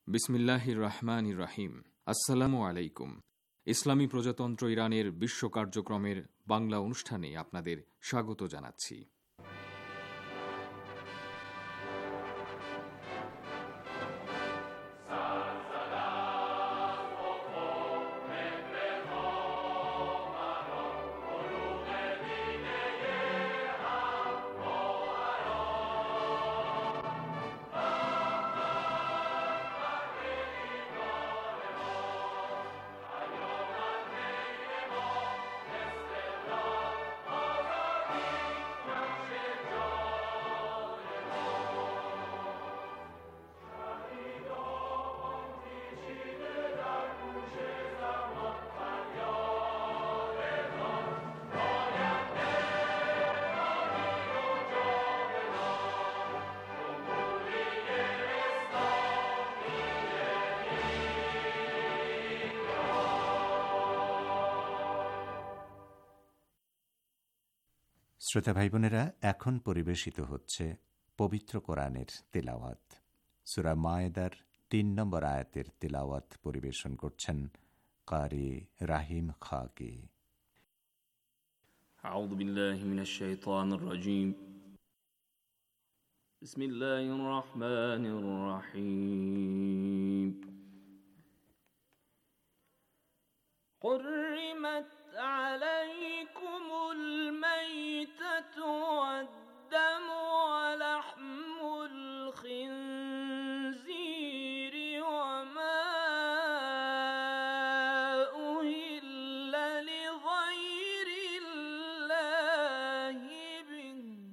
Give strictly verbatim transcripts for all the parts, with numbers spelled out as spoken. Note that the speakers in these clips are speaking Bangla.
বিসমিল্লাহির রহমানির রহিম। আসসালামু আলাইকুম। ইসলামী প্রজাতন্ত্র ইরানের বিশ্ব কার্যক্রমের বাংলা অনুষ্ঠানে আপনাদের স্বাগত জানাচ্ছি। শ্রোতা ভাই বোনেরা, এখন পরিবেশিত হচ্ছে পবিত্র কোরআনের তেলাওয়াত। সূরা মায়েদার তিন নম্বর আয়াতের তেলাওয়াত পরিবেশন করছেন কারি রাহিম খাকি। আউযু বিল্লাহি মিনাশ শাইতানির রাজীম। বিসমিল্লাহির রহমানির রহিম। حرمت عليكم الميتة والدم ولحم الخنزير وما أهل لغير الله به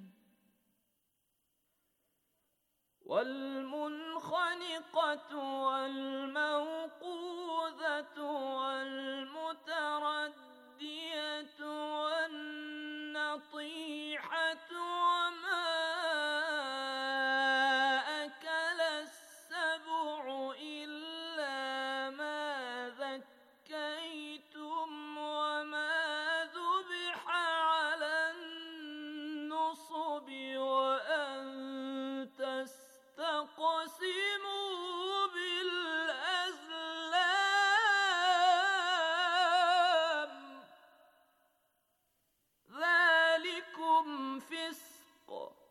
والمنخنقة والموقوذة والمتردية والنطيحة وما أكل السبع إلا ما ذكيتم وما ذبح على النصب وأن تستقسموا بالأزلام ذلكم فسق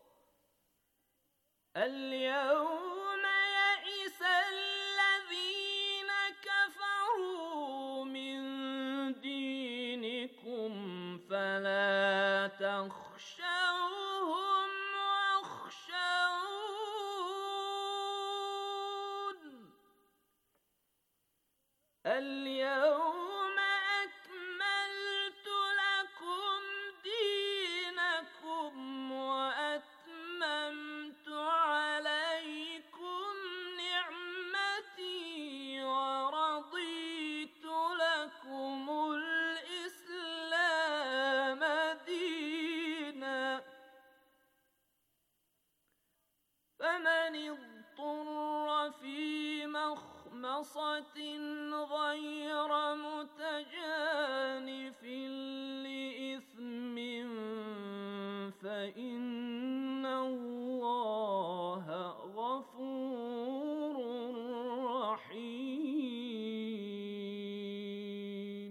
اليوم يئس الذين كفروا من دينكم فلا تخشوهم واخشون اليوم أكملت لكم دينكم وأتممت عليكم نعمتي ورضيت لكم الإسلام دينا فمن اضطر في مخمصة غير متجانف لإثم فإن الله غفور رحيم.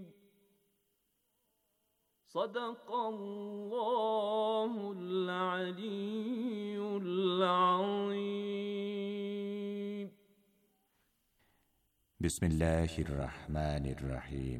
صدق الله العلي العظيم. বিসমিল্লাহির রহমানির রহিম।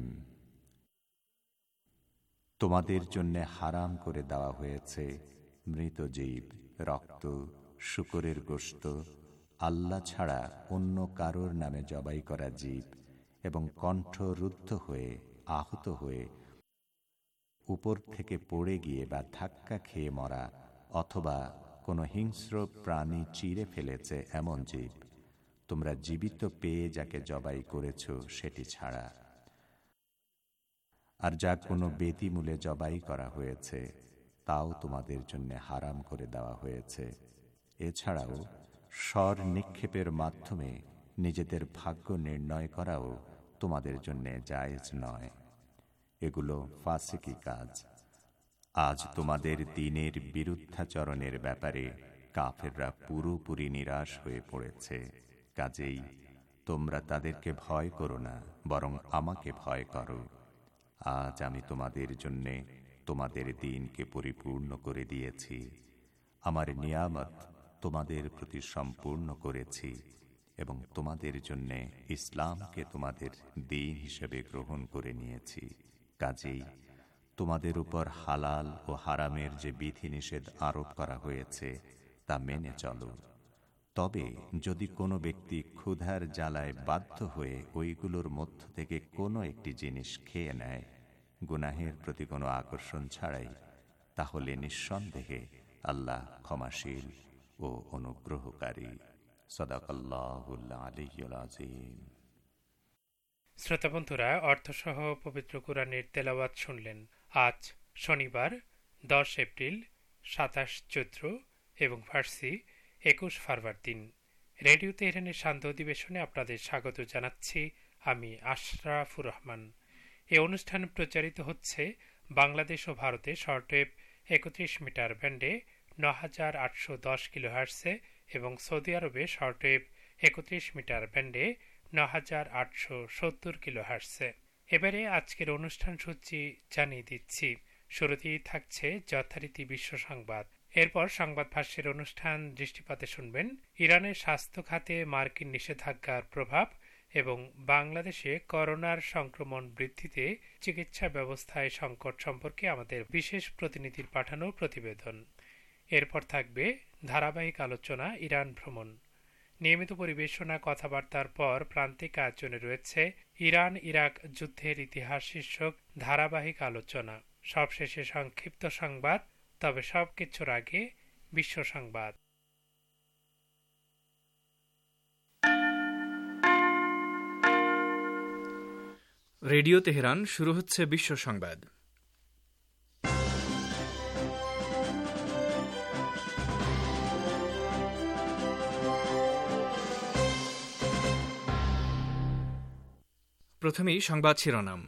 তোমাদের জন্য হারাম করে দেওয়া হয়েছে মৃত জীব, রক্ত, শূকরের গোশত, আল্লাহ ছাড়া অন্য কারোর নামে জবাই করা জীব এবং কণ্ঠ রুদ্ধ হয়ে, আহত হয়ে, উপর থেকে পড়ে গিয়ে বা ধাক্কা খেয়ে মরা অথবা কোনো হিংস্র প্রাণী চিরে ফেলেছে এমন জীব, তোমরা জীবিত পেয়ে যাকে জবাই করেছ সেটি ছাড়া। আর যা কোনো বেদিমূলে জবাই করা হয়েছে তাও তোমাদের জন্য হারাম করে দেওয়া হয়েছে। এছাড়াও স্বর নিক্ষেপের মাধ্যমে নিজেদের ভাগ্য নির্ণয় করাও তোমাদের জন্য জায়েজ নয়। এগুলো ফাসিকি কাজ। আজ তোমাদের দ্বীনের বিরুদ্ধাচরণের ব্যাপারে কাফেররা পুরোপুরি নিরাশ হয়ে পড়েছে। কাজেই তোমরা তাদেরকে ভয় করো না, বরং আমাকে ভয় করো। আজ আমি তোমাদের জন্যে তোমাদের দিনকে পরিপূর্ণ করে দিয়েছি, আমার নিয়ামত তোমাদের প্রতি সম্পূর্ণ করেছি এবং তোমাদের জন্যে ইসলামকে তোমাদের দিন হিসেবে গ্রহণ করে নিয়েছি। কাজেই তোমাদের উপর হালাল ও হারামের যে বিধিনিষেধ আরোপ করা হয়েছে তা মেনে চলো। তবে যদি কোনো ব্যক্তি ক্ষুধার জ্বালায় বাধ্য হয়ে ওইগুলোর মধ্য থেকে কোনো একটি জিনিস খেয়ে নেয় গুনাহের প্রতি কোনো আকর্ষণ ছাড়াই, তাহলে নিঃসন্দেহে আল্লাহ ক্ষমাশীল ও অনুগ্রহকারী। সাদাকাল্লাহুল আলিয়্যুল আযীম। শ্রোতা বন্ধুরা, অর্থসহ পবিত্র কুরআনের তেলাওয়াত শুনলেন। আজ শনিবার দশ এপ্রিল, সাতাশ চৈত্র এবং ফার্সি একুশ ফারবার দিন। রেডিও তেহরানের শান্ত অধিবেশনে আপনাদের স্বাগত জানাচ্ছি আমি আশরাফুর রহমান। এই অনুষ্ঠান প্রচারিত হচ্ছে বাংলাদেশ ও ভারতে শর্টওয়েভ একত্রিশ মিটার ব্যান্ডে ন হাজার আটশো দশ কিলোহার্টসে এবং সৌদি আরবে শর্টওয়েভ একত্রিশ মিটার ব্যান্ডে ন হাজার আটশো সত্তর কিলোহার্টসে। এবারে আজকের অনুষ্ঠান সূচি জানিয়ে দিচ্ছি। শুরুতেই থাকছে যথারীতি বিশ্ব সংবাদ, এরপর সংবাদ ভাষ্যের অনুষ্ঠান দৃষ্টিপাতে শুনবেন ইরানের স্বাস্থ্য খাতে মার্কিন নিষেধাজ্ঞার প্রভাব এবং বাংলাদেশে করোনার সংক্রমণ বৃদ্ধিতে চিকিৎসা ব্যবস্থায় সংকট সম্পর্কে আমাদের বিশেষ প্রতিনিধির পাঠানো প্রতিবেদন। এরপর থাকবে ধারাবাহিক আলোচনা ইরান ভ্রমণ। নিয়মিত পরিবেশনা কথাবার্তার পর প্রান্তিক আয়োজনে রয়েছে ইরান ইরাক যুদ্ধের ইতিহাস শীর্ষক ধারাবাহিক আলোচনা। সবশেষে সংক্ষিপ্ত সংবাদ, তবে সবকিছুর আগে বিশ্ব সংবাদ। রেডিও তেহরান, শুরু হচ্ছে বিশ্ব সংবাদ। প্রথমেই সংবাদ শিরোনাম।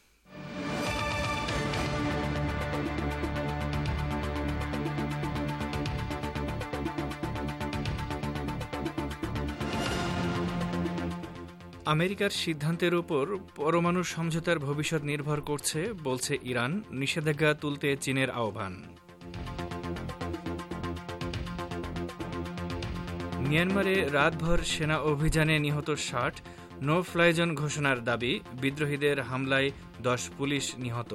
আমেরিকার সিদ্ধান্তের উপর পরমাণু সমঝোতার ভবিষ্যৎ নির্ভর করছে, বলছে ইরান। নিষেধাজ্ঞা তুলতে চীনের আহ্বান। মিয়ানমারে রাতভর সেনা অভিযানে নিহত ষাট, নো ফ্লাই জোন ঘোষণার দাবি। বিদ্রোহীদের হামলায় দশ পুলিশ নিহত।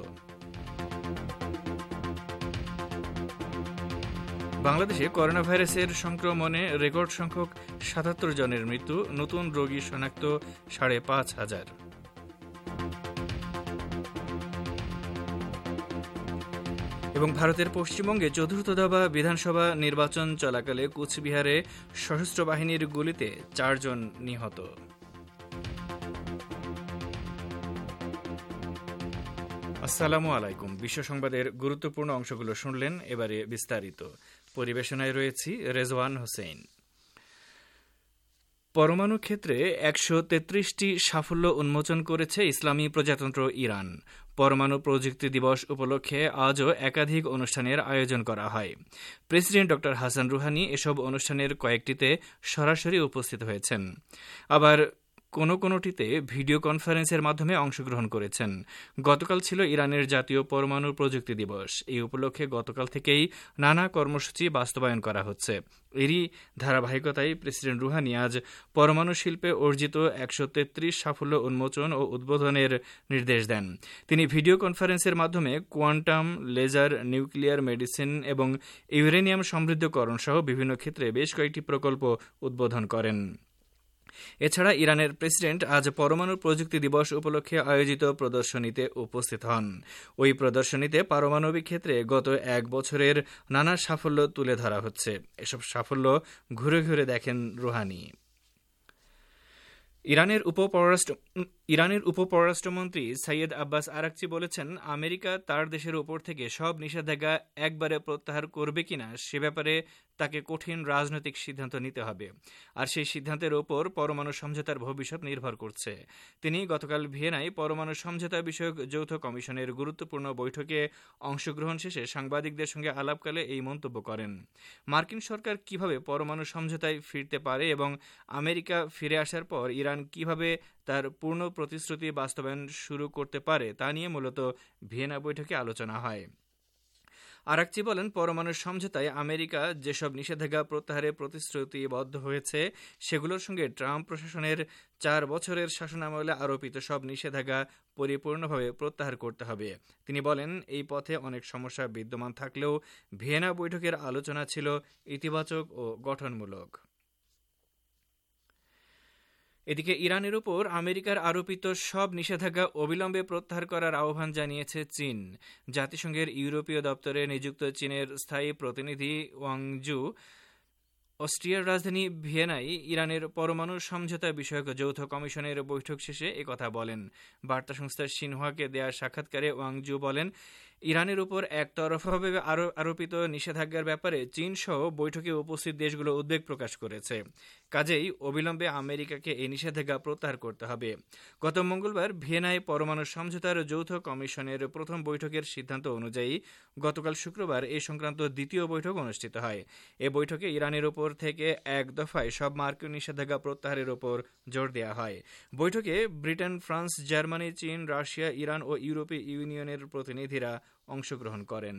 বাংলাদেশে করোনা ভাইরাসের সংক্রমণে রেকর্ড সংখ্যক সাতাত্তর জনের মৃত্যু, নতুন রোগী শনাক্ত সাড়ে পাঁচ হাজার। এবং ভারতের পশ্চিমবঙ্গে চতুর্থ দফা বিধানসভা নির্বাচন চলাকালে কুচবিহারে সশস্ত্র বাহিনীর গুলিতে চারজন নিহত। আসসালামু আলাইকুম। বিশ্ব সংবাদের গুরুত্বপূর্ণ অংশগুলো শুনলেন, এবারে বিস্তারিত। পরিবেশনায় রয়েছি রেজওয়ান হোসেন। পরমাণু ক্ষেত্রে একশো তেত্রিশটি সাফল্য উন্মোচন করেছে ইসলামী প্রজাতন্ত্র ইরান। পরমাণু প্রযুক্তি দিবস উপলক্ষে আজও একাধিক অনুষ্ঠানের আয়োজন করা হয়। প্রেসিডেন্ট ড হাসান রুহানি এসব অনুষ্ঠানের কয়েকটিতে সরাসরি উপস্থিত হয়েছেন, আবার কোনো কোনোটিতে ভিডিও কনফারেন্সের মাধ্যমে অংশগ্রহণ করেছেন। গতকাল ছিল ইরানের জাতীয় পরমাণু প্রযুক্তি দিবস। এই উপলক্ষে গতকাল থেকেই নানা কর্মসূচি বাস্তবায়ন করা হচ্ছে। এরই ধারাবাহিকতায় প্রেসিডেন্ট রুহানি আজ পরমাণু শিল্পে অর্জিত একশো তেত্রিশ সাফল্য উন্মোচন ও উদ্বোধনের নির্দেশ দেন। তিনি ভিডিও কনফারেন্সের মাধ্যমে কোয়ান্টাম, লেজার, নিউক্লিয়ার মেডিসিন এবং ইউরেনিয়াম সমৃদ্ধকরণ সহ বিভিন্ন ক্ষেত্রে বেশ কয়েকটি প্রকল্প উদ্বোধন করেন। এছাড়া ইরানের প্রেসিডেন্ট আজ পরমাণু প্রযুক্তি দিবস উপলক্ষে আয়োজিত প্রদর্শনীতে উপস্থিত হন। ওই প্রদর্শনীতে পারমাণবিক ক্ষেত্রে গত এক বছরের নানা সাফল্য তুলে ধরা হচ্ছে। এসব সাফল্য ঘুরে ঘুরে দেখেন রুহানি। ইরানের উপপররাষ্ট্র ইরানের উপপররাষ্ট্রমন্ত্রী সৈয়দ আব্বাস আরাকচি বলেছেন, আমেরিকা তার দেশের উপর থেকে সব নিষেধাজ্ঞা একবারে প্রত্যাহার করবে কিনা সে ব্যাপারে তাকে কঠিন রাজনৈতিক সিদ্ধান্ত নিতে হবে, আর সেই সিদ্ধান্তের ওপর পরমাণু সমঝোতার ভবিষ্যৎ নির্ভর করছে। তিনি গতকাল ভিয়েনায় পরমাণু সমঝোতা বিষয়ক যৌথ কমিশনের গুরুত্বপূর্ণ বৈঠকে অংশগ্রহণ শেষে সাংবাদিকদের সঙ্গে আলাপকালে এই মন্তব্য করেন। মার্কিন সরকার কিভাবে পরমাণু সমঝোতায় ফিরতে পারে এবং আমেরিকা ফিরে আসার পর ইরান কিভাবে তার পূর্ণ প্রতিশ্রুতি বাস্তবায়ন শুরু করতে পারে তা নিয়ে মূলত ভিয়েনা বৈঠকে আলোচনা হয়। আরাকচি বলেন, পরমাণু সমঝোতায় আমেরিকা যেসব নিষেধাজ্ঞা প্রত্যাহারে প্রতিশ্রুতিবদ্ধ হয়েছে সেগুলোর সঙ্গে ট্রাম্প প্রশাসনের চার বছরের শাসনামলে আরোপিত সব নিষেধাজ্ঞা পরিপূর্ণভাবে প্রত্যাহার করতে হবে। তিনি বলেন, এই পথে অনেক সমস্যা বিদ্যমান থাকলেও ভিয়েনা বৈঠকের আলোচনা ছিল ইতিবাচক ও গঠনমূলক। এদিকে ইরানের উপর আমেরিকার আরোপিত সব নিষেধাজ্ঞা অবিলম্বে প্রত্যাহার করার আহ্বান জানিয়েছে চীন। জাতিসংঘের ইউরোপীয় দপ্তরে নিযুক্ত চীনের স্থায়ী প্রতিনিধি ওয়াং জু অস্ট্রিয়ার রাজধানী ভিয়েনায় ইরানের পরমাণু সমঝোতা বিষয়ক যৌথ কমিশনের বৈঠক শেষে একথা বলেন। বার্তা সংস্থা সিনহুয়াকে দেয়া সাক্ষাৎকারে ওয়াং জু বলেন, ইরানের উপর একতরফাভাবে আরোপিত নিষেধাজ্ঞার ব্যাপারে চীন সহ বৈঠকে উপস্থিত দেশগুলো উদ্বেগ প্রকাশ করেছে। কাজেই অবিলম্বে আমেরিকাকে এই নিষেধাজ্ঞা প্রত্যাহার করতে হবে। গত মঙ্গলবার ভিয়েনায় পরমাণু সমঝোতার যৌথ কমিশনের প্রথম বৈঠকের সিদ্ধান্ত অনুযায়ী গতকাল শুক্রবার এ সংক্রান্ত দ্বিতীয় বৈঠক অনুষ্ঠিত হয়। এ বৈঠকে ইরানের উপর থেকে এক দফায় সব মার্কিন নিষেধাজ্ঞা প্রত্যাহারের উপর জোর দেওয়া হয়। বৈঠকে ব্রিটেন, ফ্রান্স, জার্মানি, চীন, রাশিয়া, ইরান ও ইউরোপীয় ইউনিয়নের প্রতিনিধিরা অংশগ্রহণ করেন।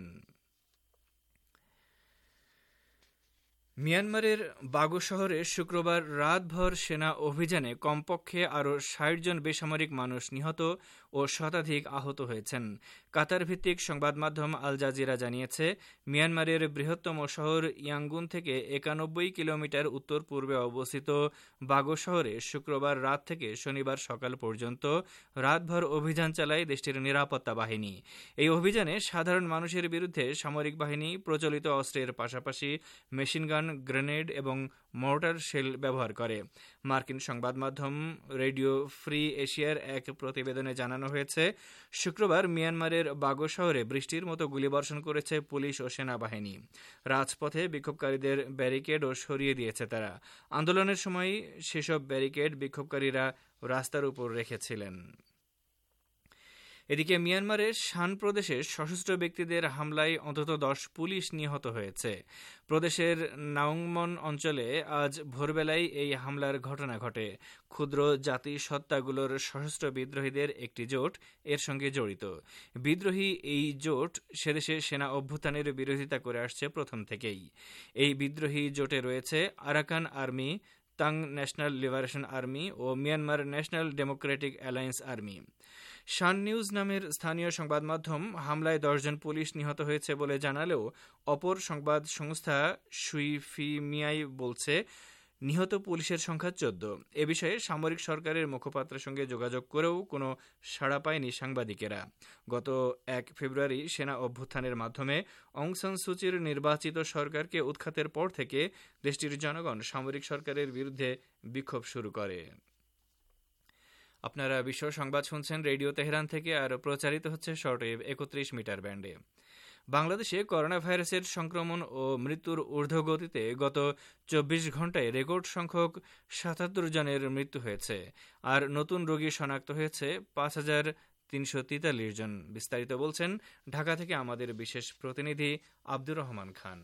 মিয়ানমারের বাগো শহরে শুক্রবার রাতভর সেনা অভিযানে কমপক্ষে আরও ষাট জন বেসামরিক মানুষ নিহত ও শতাধিক আহত হয়েছেন। কাতার ভিত্তিক সংবাদ মাধ্যম আল জাজিরা জানিয়েছে, মিয়ানমারের বৃহত্তম শহর ইয়াঙ্গুন থেকে একানব্বই কিলোমিটার উত্তর পূর্বে অবস্থিত বাগো শহরে শুক্রবার রাত থেকে শনিবার সকাল পর্যন্ত রাতভর অভিযান চালায় দেশটির নিরাপত্তা বাহিনী। এই অভিযানে সাধারণ মানুষের বিরুদ্ধে সামরিক বাহিনী প্রচলিত অস্ত্রের পাশাপাশি মেশিনগান, গ্রেনেড এবং মর্টার শেল ব্যবহার করে। মার্কিন সংবাদ মাধ্যম রেডিও ফ্রি এশিয়ার এক প্রতিবেদনে জানানো হয়েছে, শুক্রবার মিয়ানমারের বাগো শহরে বৃষ্টির মতো গুলিবর্ষণ করেছে পুলিশ ও সেনাবাহিনী। রাজপথে বিক্ষোভকারীদের ব্যারিকেডও সরিয়ে দিয়েছে তারা। আন্দোলনের সময় সেসব ব্যারিকেড বিক্ষোভকারীরা রাস্তার উপর রেখেছিলেন। এদিকে মিয়ানমারের শান প্রদেশে সশস্ত্র ব্যক্তিদের হামলায় অন্তত দশ পুলিশ নিহত হয়েছে। প্রদেশের নাওংমন অঞ্চলে আজ ভোরবেলায় এই হামলার ঘটনা ঘটে। ক্ষুদ্র জাতিসত্তাগুলোর সশস্ত্র বিদ্রোহীদের একটি জোট এর সঙ্গে জড়িত। বিদ্রোহী এই জোট সেদেশে সেনা অভ্যুত্থানের বিরোধিতা করে আসছে প্রথম থেকেই। এই বিদ্রোহী জোটে রয়েছে Arakan Army, Ta'ang National Liberation Army ও Myanmar National Democratic Alliance Army. Shan News নামের স্থানীয় সংবাদ মাধ্যম হামলায় দশজন পুলিশ নিহত হয়েছে বলে জানালেও অপর সংবাদ সংস্থা সুইফিমিয়াই বলছে নিহত পুলিশের সংখ্যা চোদ্দ। এ বিষয়ে সামরিক সরকারের মুখপাত্রের সঙ্গে যোগাযোগ করেও কোনো সাড়া পায়নি সাংবাদিকেরা। গত এক ফেব্রুয়ারি সেনা অভ্যুত্থানের মাধ্যমে অং সান সুচির নির্বাচিত সরকারকে উৎখাতের পর থেকে দেশটির জনগণ সামরিক সরকারের বিরুদ্ধে বিক্ষোভ শুরু করে। আপনারা বিশ্ব সংবাদ শুনছেন রেডিও তেহরান থেকে, আর প্রচারিত হচ্ছে শর্টওয়েভ একত্রিশ মিটার ব্যান্ডে। বাংলাদেশে করোনা ভাইরাসের সংক্রমণ ও মৃত্যুর ঊর্ধ্বগতিতে গত চব্বিশ ঘন্টায় রেকর্ড সংখ্যক সাতাত্তর জনের মৃত্যু হয়েছে, আর নতুন রোগী শনাক্ত হয়েছে পাঁচ হাজার তিনশো তেতাল্লিশ জন। বিস্তারিত বলছেন ঢাকা থেকে আমাদের বিশেষ প্রতিনিধি আব্দুর রহমান খান।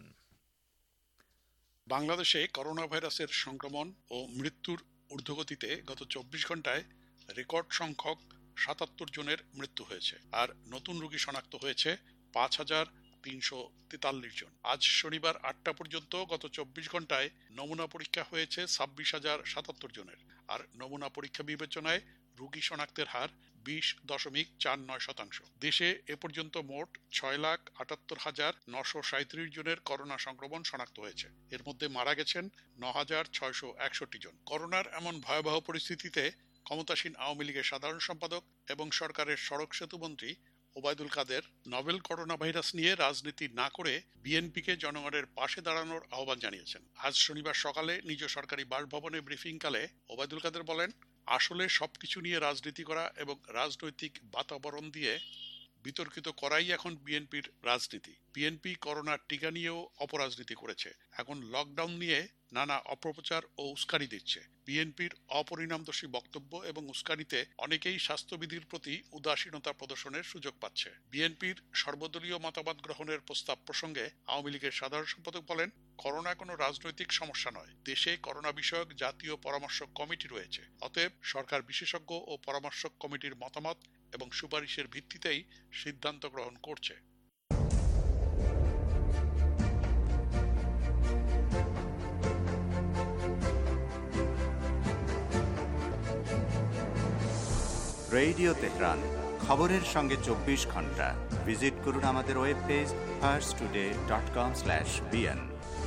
বাংলাদেশে করোনা ভাইরাসের সংক্রমণ ও মৃত্যুর ঊর্ধ্বগতিতে গত চব্বিশ ঘন্টায় রেকর্ড সংখ্যক সাতাত্তর জনের মৃত্যু হয়েছে, আর নতুন রোগী শনাক্ত হয়েছে পাঁচ হাজার তিনশো তেতাল্লিশ জন। আজ শনিবার আটটা পর্যন্ত গত চব্বিশ ঘন্টায় নমুনা পরীক্ষা হয়েছে ছাব্বিশ হাজার সাতাত্তর জনের, আর নমুনা পরীক্ষা বিবেচনায় রোগী শনাক্তের হার বিশ দশমিক চার নয় শতাংশ। দেশে এ পর্যন্ত মোট ছয় লাখ আটাত্তর হাজার নশো সাঁত্রিশ জনের করোনা সংক্রমণ শনাক্ত হয়েছে। এর মধ্যে মারা গেছেন ন হাজার ছয়শো একষট্টি জন। করোনার এমন ভয়াবহ পরিস্থিতিতে ক্ষমতাসীন আওয়ামী লীগের সাধারণ সম্পাদক এবং সরকারের সড়ক সেতু মন্ত্রী Obaidul Quader novel corona virus নিয়ে রাজনীতি না করে বিএনপিকে জনগণের পাশে দাঁড়ানোর আহ্বান জানিয়েছেন। আজ শনিবার সকালে নিজ সরকারি বাসভবনে ব্রিফিংকালে ওবায়দুল কাদের বলেন, আসলে সবকিছু নিয়ে রাজনীতি করা এবং রাজনৈতিক বাতাবরণ দিয়ে বিতর্কিত করাই এখন বিএনপির রাজনীতি। বিএনপি করোনার টিকা নিয়েও অপরাজনীতি করেছে, এখন লকডাউন নিয়ে নানা অপপ্রচার ও উস্কানি দিচ্ছে। বিএনপির অপরিণামদর্শী বক্তব্য এবং উস্কানিতে অনেকেই স্বাস্থ্যবিধির প্রতি উদাসীনতা প্রদর্শনের সুযোগ পাচ্ছে। বিএনপির সর্বদলীয় মতামত গ্রহণের প্রস্তাব প্রসঙ্গে আওয়ামী লীগের সাধারণ সম্পাদক বলেন, করোনা কোনো রাজনৈতিক সমস্যা নয়, দেশে করোনা বিষয়ক জাতীয় পরামর্শক কমিটি রয়েছে, অতএব সরকার বিশেষজ্ঞ ও পরামর্শক কমিটির মতামত এবং সুপারিশের ভিত্তিতেই সিদ্ধান্ত গ্রহণ করছে। রেডিও তেহরান, খবরের সঙ্গে চব্বিশ ঘন্টা। ভিজিট করুন আমাদের web page Pars today dot com slash BN.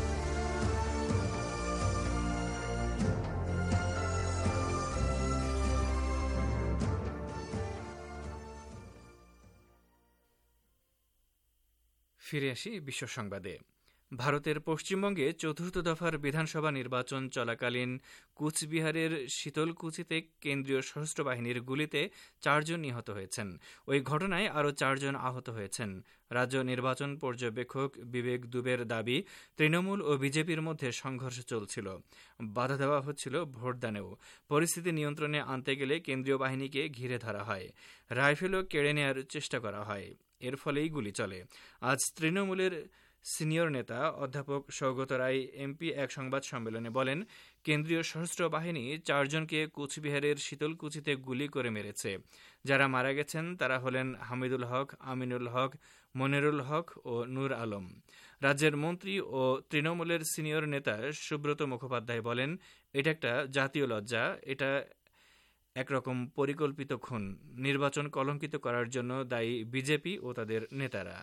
ফিরে আসি বিশ্ব সংবাদে। ভারতের পশ্চিমবঙ্গে চতুর্থ দফার বিধানসভা নির্বাচন চলাকালীন কুচবিহারের শীতলকুচিতে কেন্দ্রীয় সশস্ত্র বাহিনীর গুলিতে চারজন নিহত হয়েছেন। ওই ঘটনায় আরও চারজন আহত হয়েছেন। রাজ্য নির্বাচন পর্যবেক্ষক বিবেক দুবের দাবি, তৃণমূল ও বিজেপির মধ্যে সংঘর্ষ চলছিল, বাধা দেওয়া হচ্ছিল ভোটদানেও। পরিস্থিতি নিয়ন্ত্রণে আনতে গেলে কেন্দ্রীয় বাহিনীকে ঘিরে ধরা হয়, রাইফেলও কেড়ে নেওয়ার চেষ্টা করা হয়, এর ফলেই গুলি চলে। আজ তৃণমূলের সিনিয়র নেতা অধ্যাপক সৌগত রায় এমপি এক সংবাদ সম্মেলনে বলেন, কেন্দ্রীয় সশস্ত্র বাহিনী চারজনকে কুচবিহারের শীতলকুচিতে গুলি করে মেরেছে। যারা মারা গেছেন তারা হলেন হামিদুল হক, আমিনুল হক, মনিরুল হক ও নূর আলম। রাজ্যের মন্ত্রী ও তৃণমূলের সিনিয়র নেতা সুব্রত মুখোপাধ্যায় বলেন, এটা একটা জাতীয় লজ্জা, এটা একরকম পরিকল্পিত খুন। নির্বাচন কলঙ্কিত করার জন্য দায়ী বিজেপি ও তাদের নেতারা।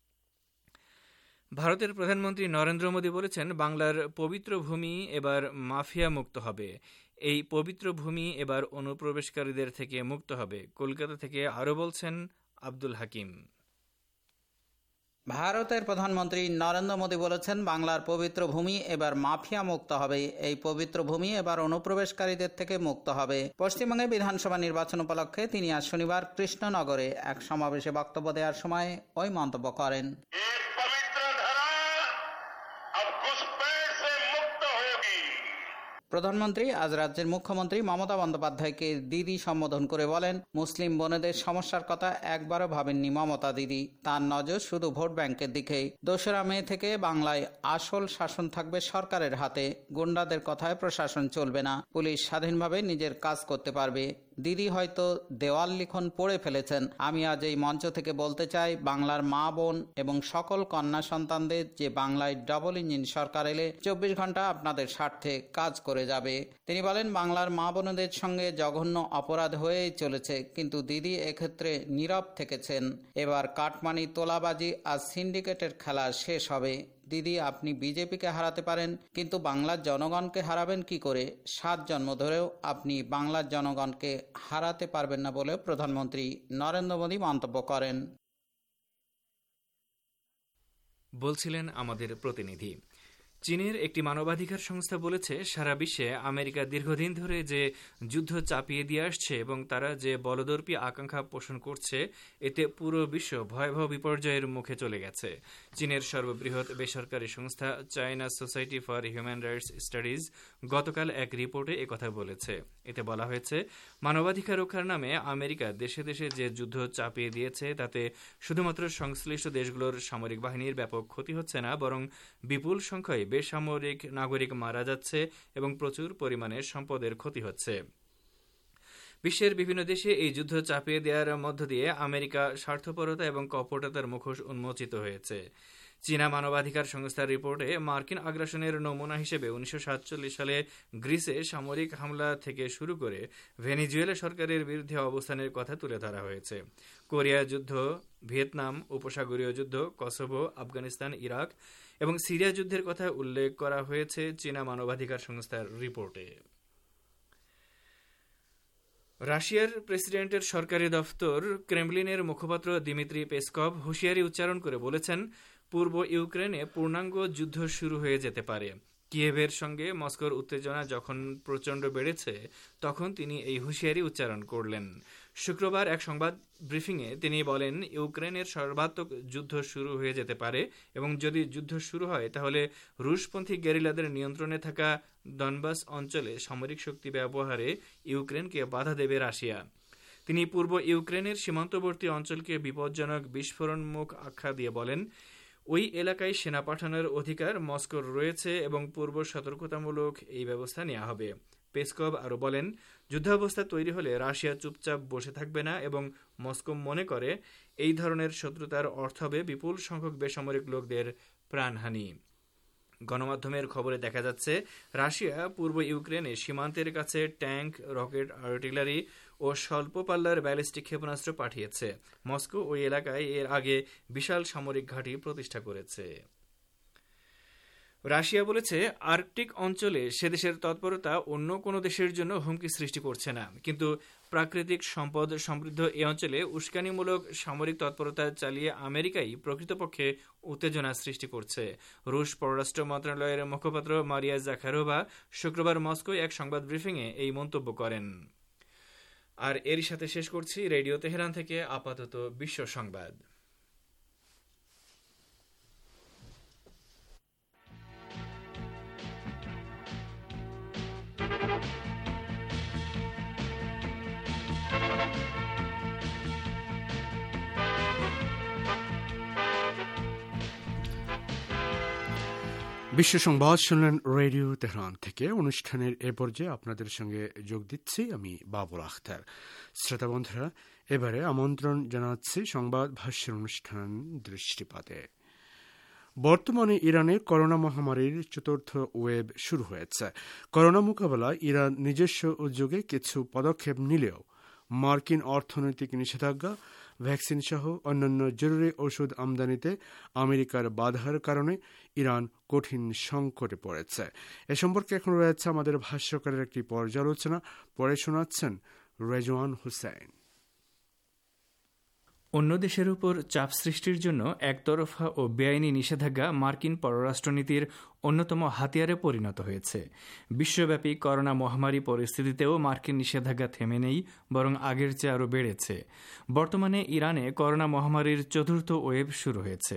ভারতের প্রধানমন্ত্রী নরেন্দ্র মোদী বলেছেন, বাংলার পবিত্র ভূমি এবার মাফিয়া মুক্ত হবে। এই পবিত্র ভূমি এবার অনুপ্রবেশকারীদের থেকে মুক্ত হবে। কলকাতা থেকে আরও বলছেন আব্দুল হাকিম। ভারতের প্রধানমন্ত্রী নরেন্দ্র মোদী বলেছেন, বাংলার পবিত্র ভূমি এবার মাফিয়া মুক্ত হবে। এই পবিত্র ভূমি এবার অনুপ্রবেশকারীদের থেকে মুক্ত হবে। পশ্চিমবঙ্গে বিধানসভা নির্বাচন উপলক্ষে তিনি আজ শনিবার কৃষ্ণনগরে এক সমাবেশে বক্তব্য দেওয়ার সময় ওই মন্তব্য করেন। প্রধানমন্ত্রী আজ রাজ্যের মুখ্যমন্ত্রী মমতা বন্দ্যোপাধ্যায়কে দিদি সম্বোধন করে বলেন, মুসলিম বোনেদের সমস্যার কথা একবারও ভাবেননি মমতা দিদি। তার নজর শুধু ভোট ব্যাংকের দিকেই। দোসরা মে থেকে বাংলায় আসল শাসন থাকবে সরকারের হাতে। গুন্ডাদের কথায় প্রশাসন চলবে না। পুলিশ স্বাধীনভাবে নিজের কাজ করতে পারবে। দিদি হয়তো দেওয়াল লিখন পড়ে ফেলেছেন। আমি আজ এই মঞ্চ থেকে বলতে চাই, বাংলার মা বোন এবং সকল কন্যা সন্তানদের যে বাংলায় ডবল ইঞ্জিন সরকার এলে চব্বিশ ঘন্টা আপনাদের স্বার্থে কাজ করে যাবে। তিনি বলেন, বাংলার মা বোনদের সঙ্গে জঘন্য অপরাধ হয়েই চলেছে, কিন্তু দিদি এক্ষেত্রে নীরব থেকেছেন। এবার কাটমানি, তোলাবাজি আর সিন্ডিকেটের খেলা শেষ হবে। দিদি, আপনি বিজেপিকে হারাতে পারেন, কিন্তু বাংলার জনগণকে হারাবেন কি করে? সাত জন্ম ধরেও আপনি বাংলার জনগণকে হারাতে পারবেন না বলে প্রধানমন্ত্রী নরেন্দ্র মোদী মন্তব্য করেন। বলছিলেন আমাদের প্রতিনিধি। চীনের একটি মানবাধিকার সংস্থা বলেছে, সারা বিশ্বে আমেরিকা দীর্ঘদিন ধরে যে যুদ্ধ চাপিয়ে দিয়ে আসছে এবং তারা যে বলদর্পী আকাঙ্ক্ষা পোষণ করছে, এতে পুরো বিশ্ব ভয়াবহ বিপর্যয়ের মুখে চলে গেছে। চীনের সর্ববৃহৎ বেসরকারি সংস্থা China Society for Human Rights Studies গতকাল এক রিপোর্টে একথা বলেছে। এতে বলা হয়েছে, মানবাধিকার রক্ষার নামে আমেরিকা দেশে দেশে যে যুদ্ধ চাপিয়ে দিয়েছে তাতে শুধুমাত্র সংশ্লিষ্ট দেশগুলোর সামরিক বাহিনীর ব্যাপক ক্ষতি হচ্ছে না, বরং বিপুল সংখ্যায় বেসামরিক নাগরিক মারা যাচ্ছে এবং প্রচুর পরিমাণে সম্পদের ক্ষতি হচ্ছে। বিশ্বের বিভিন্ন দেশে এই যুদ্ধ চাপিয়ে দেওয়ার মধ্য দিয়ে আমেরিকা স্বার্থপরতা এবং কপটতার মুখোশ উন্মোচিত হয়েছে। চীনা মানবাধিকার সংস্থার রিপোর্টে মার্কিন আগ্রাসনের নমুনা হিসেবে উনিশশো সাতচল্লিশ সালে গ্রিসে সামরিক হামলা থেকে শুরু করে ভেনিজুয়েলা সরকারের বিরুদ্ধে অবস্থানের কথা তুলে ধরা হয়েছে। কোরিয়া যুদ্ধ, ভিয়েতনাম উপসাগরীয় যুদ্ধ, কসোভো, আফগানিস্তান, ইরাক এবং সিরিয়া যুদ্ধের কথা উল্লেখ করা হয়েছে চীনা মানবাধিকার সংস্থার রিপোর্টে। রাশিয়ার প্রেসিডেন্টের সরকারি দফতর ক্রেমলিনের মুখপাত্র দিমিত্রি পেসকভ হুঁশিয়ারি উচ্চারণ করে বলেছেন, পূর্ব ইউক্রেনে পূর্ণাঙ্গ যুদ্ধ শুরু হয়ে যেতে পারে। কিয়েভের সঙ্গে মস্কোর উত্তেজনা যখন প্রচণ্ড বেড়েছে তখন তিনি এই হুঁশিয়ারি উচ্চারণ করলেন। শুক্রবার এক সংবাদ ব্রিফিংয়ে তিনি বলেন, ইউক্রেনের সর্বাত্মক যুদ্ধ শুরু হয়ে যেতে পারে এবং যদি যুদ্ধ শুরু হয় তাহলে রুশপন্থী গেরিলাদের নিয়ন্ত্রণে থাকা ডনবাস অঞ্চলে সামরিক শক্তি ব্যবহারে ইউক্রেনকে বাধা দেবে রাশিয়া। তিনি পূর্ব ইউক্রেনের সীমান্তবর্তী অঞ্চলকে বিপজ্জনক বিস্ফোরণমুখ আখ্যা দিয়ে বলেন, ওই এলাকায় সেনা পাঠানোর অধিকার মস্কোর রয়েছে এবং পূর্ব সতর্কতামূলক এই ব্যবস্থা নেওয়া হবে। পেসকভ আরও বলেন, যুদ্ধাবস্থা তৈরি হলে রাশিয়া চুপচাপ বসে থাকবে না এবং মস্কো মনে করে এই ধরনের শত্রুতার অর্থ হবে বিপুল সংখ্যক বেসামরিক লোকদের প্রাণহানি। গণমাধ্যমের খবরে দেখা যাচ্ছে, রাশিয়া পূর্ব ইউক্রেনে সীমান্তের কাছে ট্যাঙ্ক, রকেট, আর্টিলারি ও স্বল্প পাল্লার ব্যালিস্টিক ক্ষেপণাস্ত্র পাঠিয়েছে। মস্কো ওই এলাকায় এর আগে বিশাল সামরিক ঘাঁটি প্রতিষ্ঠা করেছে। রাশিয়া বলেছে, আর্কটিক অঞ্চলে সে দেশের তৎপরতা অন্য কোনো দেশের জন্য হুমকি সৃষ্টি করছে না, কিন্তু প্রাকৃতিক সম্পদ সমৃদ্ধ এ অঞ্চলে উস্কানিমূলক সামরিক তৎপরতা চালিয়ে আমেরিকাই প্রকৃতপক্ষে উত্তেজনা সৃষ্টি করছে। রুশ পররাষ্ট্র মন্ত্রণালয়ের মুখপাত্র মারিয়া জাখারোভা শুক্রবার মস্কোয় এক সংবাদ ব্রিফিংয়ে এই মন্তব্য করেন। আর এরই সাথে শেষ করছি রেডিও তেহরান থেকে আপাতত বিশ্ব সংবাদ। বিশ্ব সংবাদ শুনলেন রেডিও তেহরান থেকে। অনুষ্ঠানের এ পর্যায়ে আপনাদের সঙ্গে যোগ দিচ্ছি আমি বাবুল আখতার। শ্রোতা বন্ধুরা, এবারে আমন্ত্রণ জানাচ্ছি সংবাদ ভাষ্যের অনুষ্ঠান দৃষ্টিপাতে। বর্তমানে ইরানে করোনা মহামারীর চতুর্থ ওয়েভ শুরু হয়েছে। করোনা মোকাবেলায় ইরান নিজস্ব উদ্যোগে কিছু পদক্ষেপ নিলেও মার্কিন অর্থনৈতিক নিষেধাজ্ঞা, ভ্যাকসিন সহ অন্যান্য জরুরি ওষুধ আমদানিতে আমেরিকার বাধার কারণে ইরান কঠিন সংকটে পড়েছে। এ সম্পর্কে এখন রয়েছে আমাদের ভাষ্যকারের একটি পর্যালোচনা, পড়ে শোনাচ্ছেন রেজওয়ান হুসেন। অন্য দেশের উপর চাপ সৃষ্টির জন্য একতরফা ও বেআইনি নিষেধাজ্ঞা মার্কিন পররাষ্ট্রনীতির অন্যতম হাতিয়ারে পরিণত হয়েছে। বিশ্বব্যাপী করোনা মহামারী পরিস্থিতিতেও মার্কিন নিষেধাজ্ঞা থেমে নেই, বরং আগের চেয়ে আরও বেড়েছে। বর্তমানে ইরানে করোনা মহামারীর চতুর্থ ওয়েভ শুরু হয়েছে।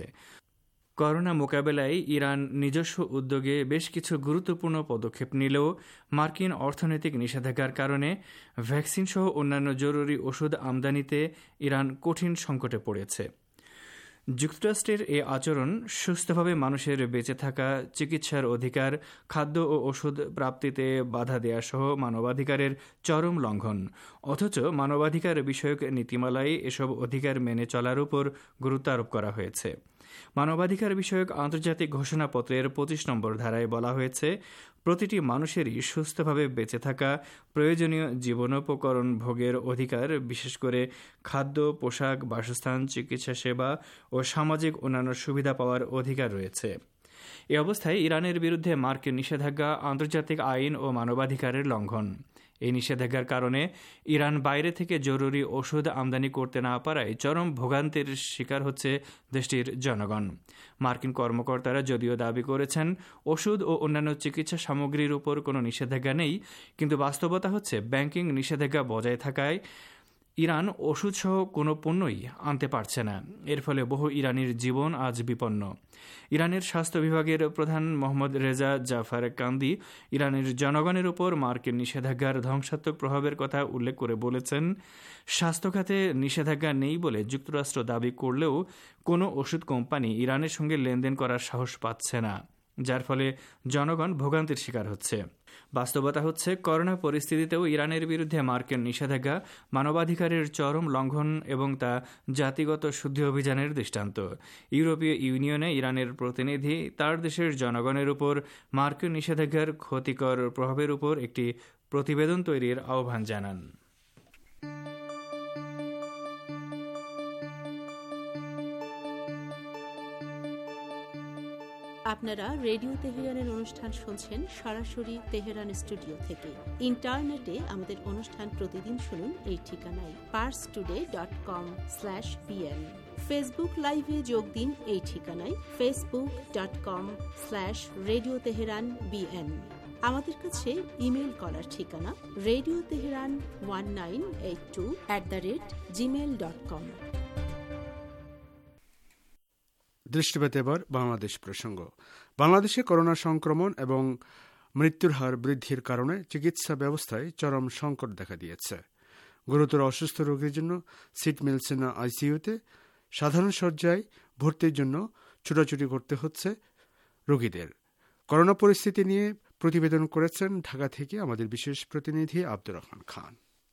করোনা মোকাবেলায় ইরান নিজস্ব উদ্যোগে বেশ কিছু গুরুত্বপূর্ণ পদক্ষেপ নিলেও মার্কিন অর্থনৈতিক নিষেধাজ্ঞার কারণে ভ্যাকসিন সহ অন্যান্য জরুরি ওষুধ আমদানিতে ইরান কঠিন সংকটে পড়েছে। যুক্তরাষ্ট্রের এ আচরণ সুস্থভাবে মানুষের বেঁচে থাকা, চিকিৎসার অধিকার, খাদ্য ও ওষুধ প্রাপ্তিতে বাধা দেয়া সহ মানবাধিকারের চরম লঙ্ঘন। অথচ মানবাধিকার বিষয়ক নীতিমালায় এসব অধিকার মেনে চলার উপর গুরুত্ব আরোপ করা হয়েছে। মানবাধিকার বিষয়ক আন্তর্জাতিক ঘোষণাপত্রের পঁচিশ নম্বর ধারায় বলা হয়েছে, প্রতিটি মানুষেরই সুস্থভাবে বেঁচে থাকা, প্রয়োজনীয় জীবনোপকরণ ভোগের অধিকার, বিশেষ করে খাদ্য, পোশাক, বাসস্থান, চিকিৎসা সেবা ও সামাজিক অন্যান্য সুবিধা পাওয়ার অধিকার রয়েছে। এ অবস্থায় ইরানের বিরুদ্ধে মার্কিন নিষেধাজ্ঞা আন্তর্জাতিক আইন ও মানবাধিকারের লঙ্ঘন। এই নিষেধাজ্ঞার কারণে ইরান বাইরে থেকে জরুরি ওষুধ আমদানি করতে না পারায় চরম ভোগান্তির শিকার হচ্ছে দেশটির জনগণ। মার্কিন কর্মকর্তারা যদিও দাবি করেছেন ওষুধ ও অন্যান্য চিকিৎসা সামগ্রীর উপর কোনো নিষেধাজ্ঞা নেই, কিন্তু বাস্তবতা হচ্ছে ব্যাংকিং নিষেধাজ্ঞা বজায় থাকায় ইরান ওষুধসহ কোনো পণ্যই আনতে পারছে না। এর ফলে বহু ইরানির জীবন আজ বিপন্ন। ইরানের স্বাস্থ্য বিভাগের প্রধান মোহাম্মদ রেজা জাফার কান্দি ইরানের জনগণের উপর মার্কিন নিষেধাজ্ঞার ধ্বংসাত্মক প্রভাবের কথা উল্লেখ করে বলেছেন, স্বাস্থ্য খাতে নিষেধাজ্ঞা নেই বলে যুক্তরাষ্ট্র দাবি করলেও কোনো ওষুধ কোম্পানি ইরানের সঙ্গে লেনদেন করার সাহস পাচ্ছে না, যার ফলে জনগণ ভোগান্তির শিকার হচ্ছে। বাস্তবতা হচ্ছে করোনা পরিস্থিতিতেও ইরানের বিরুদ্ধে মার্কিন নিষেধাজ্ঞা মানবাধিকারের চরম লঙ্ঘন এবং তা জাতিগত শুদ্ধি অভিযানের দৃষ্টান্ত। ইউরোপীয় ইউনিয়নে ইরানের প্রতিনিধি তার দেশের জনগণের উপর মার্কিন নিষেধাজ্ঞার ক্ষতিকর প্রভাবের উপর একটি প্রতিবেদন তৈরির আহ্বান জানান। আপনারা রেডিও তেহরানের অনুষ্ঠান শুনছেন সরাসরি তেহরান স্টুডিও থেকে। ইন্টারনেটে আমাদের অনুষ্ঠান প্রতিদিন শুনুন এই ঠিকানায় Pars today dot com slash BN. Facebook লাইভে যোগ দিন এই ঠিকানায় Facebook dot com slash radio Tehran BN. আমাদের কাছে ইমেল করার ঠিকানা radio Tehran one nine eight two at the rate Gmail dot com. দৃষ্টিপাত এবার বাংলাদেশ প্রসঙ্গ। বাংলাদেশে করোনা সংক্রমণ এবং মৃত্যুর হার বৃদ্ধির কারণে চিকিৎসা ব্যবস্থায় চরম সংকট দেখা দিয়েছে। গুরুতর অসুস্থ রোগীর জন্য সিট মিলছে না আইসিইউতে, সাধারণ শয্যায় ভর্তির জন্য ছুটাছুটি করতে হচ্ছে রোগীদের। করোনা পরিস্থিতি নিয়ে প্রতিবেদন করেছেন ঢাকা থেকে আমাদের বিশেষ প্রতিনিধি আব্দুর রহমান খান।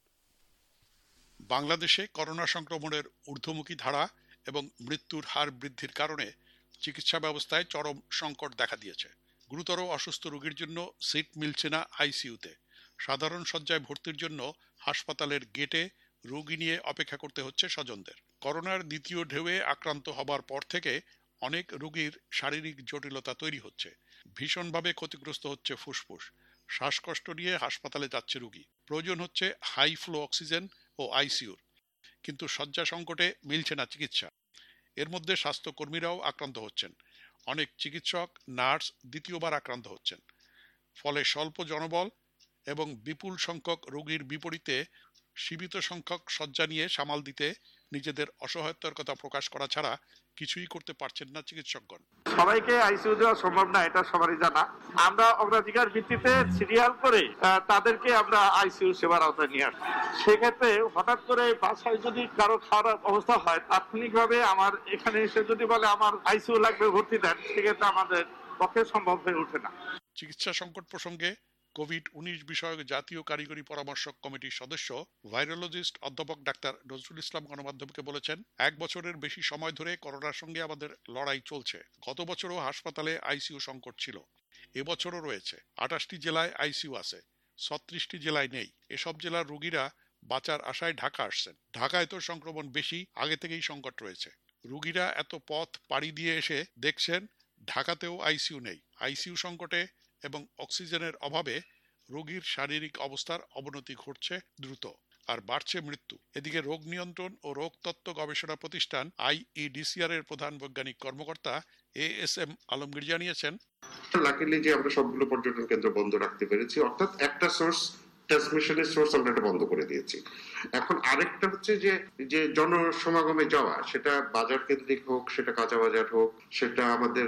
বাংলাদেশে করোনা সংক্রমণের ঊর্ধ্বমুখী ধারা এবং মৃত্যুর হার বৃদ্ধির কারণে চিকিৎসা ব্যবস্থায় চরম সংকট দেখা দিয়েছে। গুরুতর অসুস্থ রোগীর জন্য সিট মিলছে না আইসিইউতে, সাধারণ শয্যায় ভর্তির জন্য হাসপাতালের গেটে রোগী নিয়ে অপেক্ষা করতে হচ্ছে স্বজনদের। করোনার দ্বিতীয় ঢেউয়ে আক্রান্ত হবার পর থেকে অনেক রোগীর শারীরিক জটিলতা তৈরি হচ্ছে। ভীষণভাবে ক্ষতিগ্রস্ত হচ্ছে ফুসফুস, শ্বাসকষ্ট নিয়ে হাসপাতালে যাচ্ছে রোগী। প্রয়োজন হচ্ছে হাই ফ্লো অক্সিজেন ও আইসিইউর, কিন্তু শয্যা সংকটে মিলছে না চিকিৎসা। এর মধ্যে স্বাস্থ্যকর্মীরাও আক্রান্ত হচ্ছেন। অনেক চিকিৎসক, নার্স দ্বিতীয়বার আক্রান্ত হচ্ছেন। ফলে স্বল্প জনবল এবং বিপুল সংখ্যক রোগীর বিপরীতে সীমিত সংখ্যক শয্যা নিয়ে সামাল দিতে নিজেদের অসহায়তার কথা প্রকাশ করা ছাড়া কিছুই করতে পারছেন না চিকিৎসকগণ। সবাইকে আইসিইউ দেওয়া সম্ভব না, এটা সবারই জানা। আমরা অগ্রাধিকার ভিত্তিতে সিরিয়াল করে তাদেরকে আমরা আইসিইউ সেবার আওতায় নিয়ে আসি। সেক্ষেত্রে হঠাৎ করে বাসায় যদি কারো খারাপ অবস্থা হয়, তাৎক্ষণিকভাবে আমার এখানে এসে যদি বলে আমার আইসিইউ লাগবে, ভর্তি দেন, সেক্ষেত্রে আমাদের পক্ষে সম্ভব হয়ে ওঠে না। চিকিৎসা সংকট প্রসঙ্গে কোভিড উনিশ বিষয়ক জাতীয় কারিগরি পরামর্শক কমিটির সদস্য ভাইরোলজিস্ট অধ্যাপক ডাক্তার নজরুল ইসলাম গণমাধ্যমকে বলেছেন, এক বছরের বেশি সময় ধরে করোনার সঙ্গে আমাদের লড়াই চলছে। গত বছরও হাসপাতালে আইসিইউ সংকট ছিল, এবছরও রয়েছে। আটাশটি জেলায় আইসিইউ আছে, ছত্রিশটি জেলায় নেই। এসব জেলার রোগীরা বাঁচার আশায় ঢাকা আসছেন। ঢাকায় তো সংক্রমণ বেশি, আগে থেকেই সংকট রয়েছে। রোগীরা এত পথ পাড়ি দিয়ে এসে দেখছেন ঢাকাতেও আইসিইউ নেই। আইসিইউ সংকটে এবং অক্সিজেনের অভাবে রোগীর শারীরিক অবস্থার অবনতি ঘটছে দ্রুত, আর বাড়ছে মৃত্যু। এদিকে রোগ নিয়ন্ত্রণ ও রোগ তত্ত্ব গবেষণা প্রতিষ্ঠান আইইডিসিআর এর প্রধান বৈজ্ঞানিক কর্মকর্তা এ এস এম আলমগীর জানিয়েছেন, লাকিলি যে আমরা সবগুলো পর্যটন কেন্দ্র বন্ধ রাখতে পেরেছি, অর্থাৎ একটা সোর্স ট্রান্সমিশনের সোর্স আমরা এটা বন্ধ করে দিয়েছি। এখন আরেকটা হচ্ছে যে যে জনসমাগমে যাওয়া, সেটা বাজার কেন্দ্রিক হোক, সেটা কাঁচা বাজার হোক, সেটা আমাদের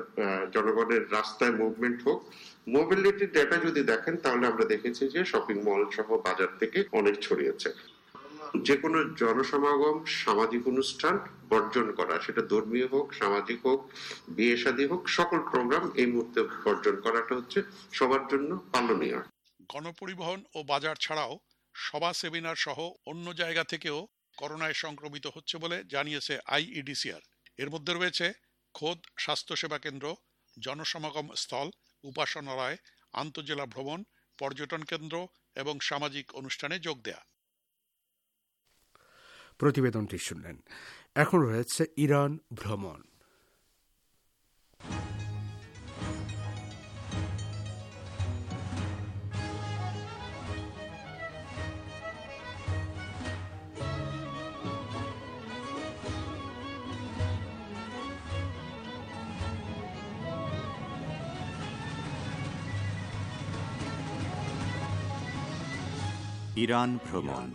জনগণের রাস্তায় মুভমেন্ট হোক, মোবিলিটির ডেটা যদি দেখেন তাহলে আমরা দেখেছি যে শপিং মল সহ বাজার থেকে অনেক ছড়িয়েছে। যে কোনো জনসমাগম, সামাজিক অনুষ্ঠান বর্জন করা, সেটা ধর্মীয় হোক, সামাজিক হোক, বিয়ে শাদী হোক, সকল প্রোগ্রাম এই মুহূর্তে বর্জন করাটা হচ্ছে সবার জন্য পালনীয়। গণপরিবহন ও বাজার ছাড়াও সভা, সেমিনার সহ অন্য জায়গা থেকেও করোনায় সংক্রমিত হচ্ছে বলে জানিয়েছে আইইডিসিআর। এর মধ্যে রয়েছে খোদ স্বাস্থ্যসেবা কেন্দ্র, জনসমাগম স্থল, উপাসনালয়, আন্তজেলা ভ্রমণ, পর্যটন কেন্দ্র এবং সামাজিক অনুষ্ঠানে যোগ দেয়া। প্রতিবেদনটি শুনলেন। এখন রয়েছে ইরান ভ্রমণ। ইরান ভ্রমণ।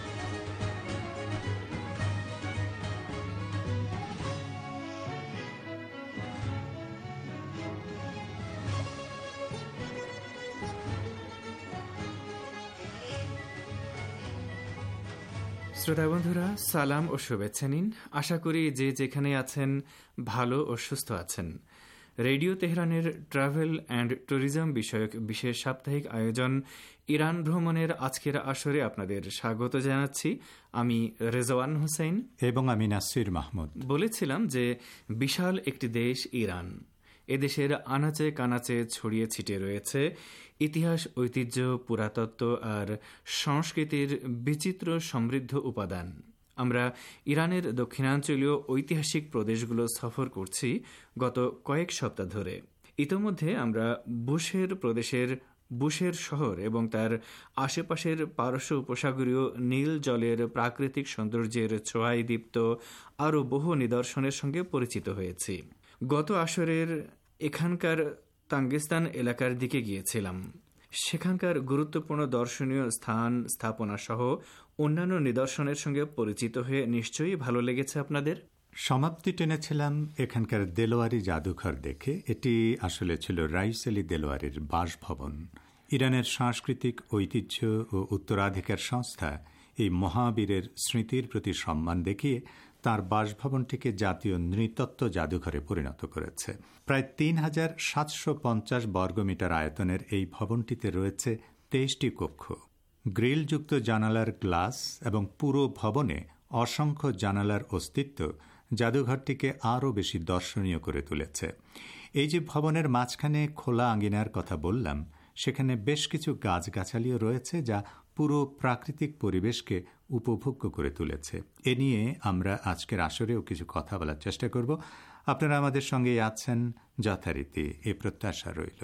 শ্রোতা বন্ধুরা, সালাম ও শুভেচ্ছা নিন। আশা করি যে যেখানে আছেন ভালো ও সুস্থ আছেন। রেডিও তেহরানের ট্রাভেল অ্যান্ড ট্যুরিজম বিষয়ক বিশেষ সাপ্তাহিক আয়োজন ইরান ভ্রমণের আজকের আসরে আপনাদের স্বাগত জানাচ্ছি। আমি রেজওয়ান হোসেন এবং আমি নাসির মাহমুদ। বলেছিলাম যে বিশাল একটি দেশ ইরান। এদেশের আনাচে কানাচে ছড়িয়ে ছিটিয়ে রয়েছে ইতিহাস, ঐতিহ্য, পুরাতত্ত্ব আর সংস্কৃতির বিচিত্র সমৃদ্ধ উপাদান। আমরা ইরানের দক্ষিণাঞ্চলীয় ঐতিহাসিক প্রদেশগুলো সফর করছি গত কয়েক সপ্তাহ ধরে। ইতোমধ্যে আমরা বুশের প্রদেশের বুশের শহর এবং তার আশেপাশের পারস্য উপসাগরীয় নীল জলের প্রাকৃতিক সৌন্দর্যের ছোঁয়ায় দীপ্ত আরও বহু নিদর্শনের সঙ্গে পরিচিত হয়েছি। গত আসরের এখানকার তাঙ্গিস্তান এলাকার দিকে গিয়েছিলাম। সেখানকার গুরুত্বপূর্ণ দর্শনীয় স্থান স্থাপনা সহ অন্যান্য নিদর্শনের সঙ্গে পরিচিত হয়ে নিশ্চয়ই ভালো লেগেছে আপনাদের। সমাপ্তি টেনেছিলাম এখানকার দেলোয়ারি জাদুঘর দেখে। এটি আসলে ছিল রাইস আলী দেলোয়ারির বাসভবন। ইরানের সাংস্কৃতিক ঐতিহ্য ও উত্তরাধিকার সংস্থা এই মহাবীরের স্মৃতির প্রতি সম্মান দেখিয়ে তার বাসভবনটিকে জাতীয় নৃতত্ত্ব জাদুঘরে পরিণত করেছে। প্রায় তিন হাজার সাতশো পঞ্চাশ বর্গমিটার আয়তনের এই ভবনটিতে রয়েছে তেইশটি কক্ষ, গ্রিলযুক্ত জানালার গ্লাস এবং পুরো ভবনে অসংখ্য জানালার অস্তিত্ব জাদুঘরটিকে আরও বেশি দর্শনীয় করে তুলেছে। এই যে ভবনের মাঝখানে খোলা আঙ্গিনার কথা বললাম, সেখানে বেশ কিছু গাছগাছালিও রয়েছে যা পুরো প্রাকৃতিক পরিবেশকে উপভোগ্য করে তুলেছে। এ নিয়ে আমরা আজকের আসরেও কিছু কথা বলার চেষ্টা করব। আপনারা আমাদের সঙ্গে আছেন যথারীতি, এ প্রত্যাশা রইল।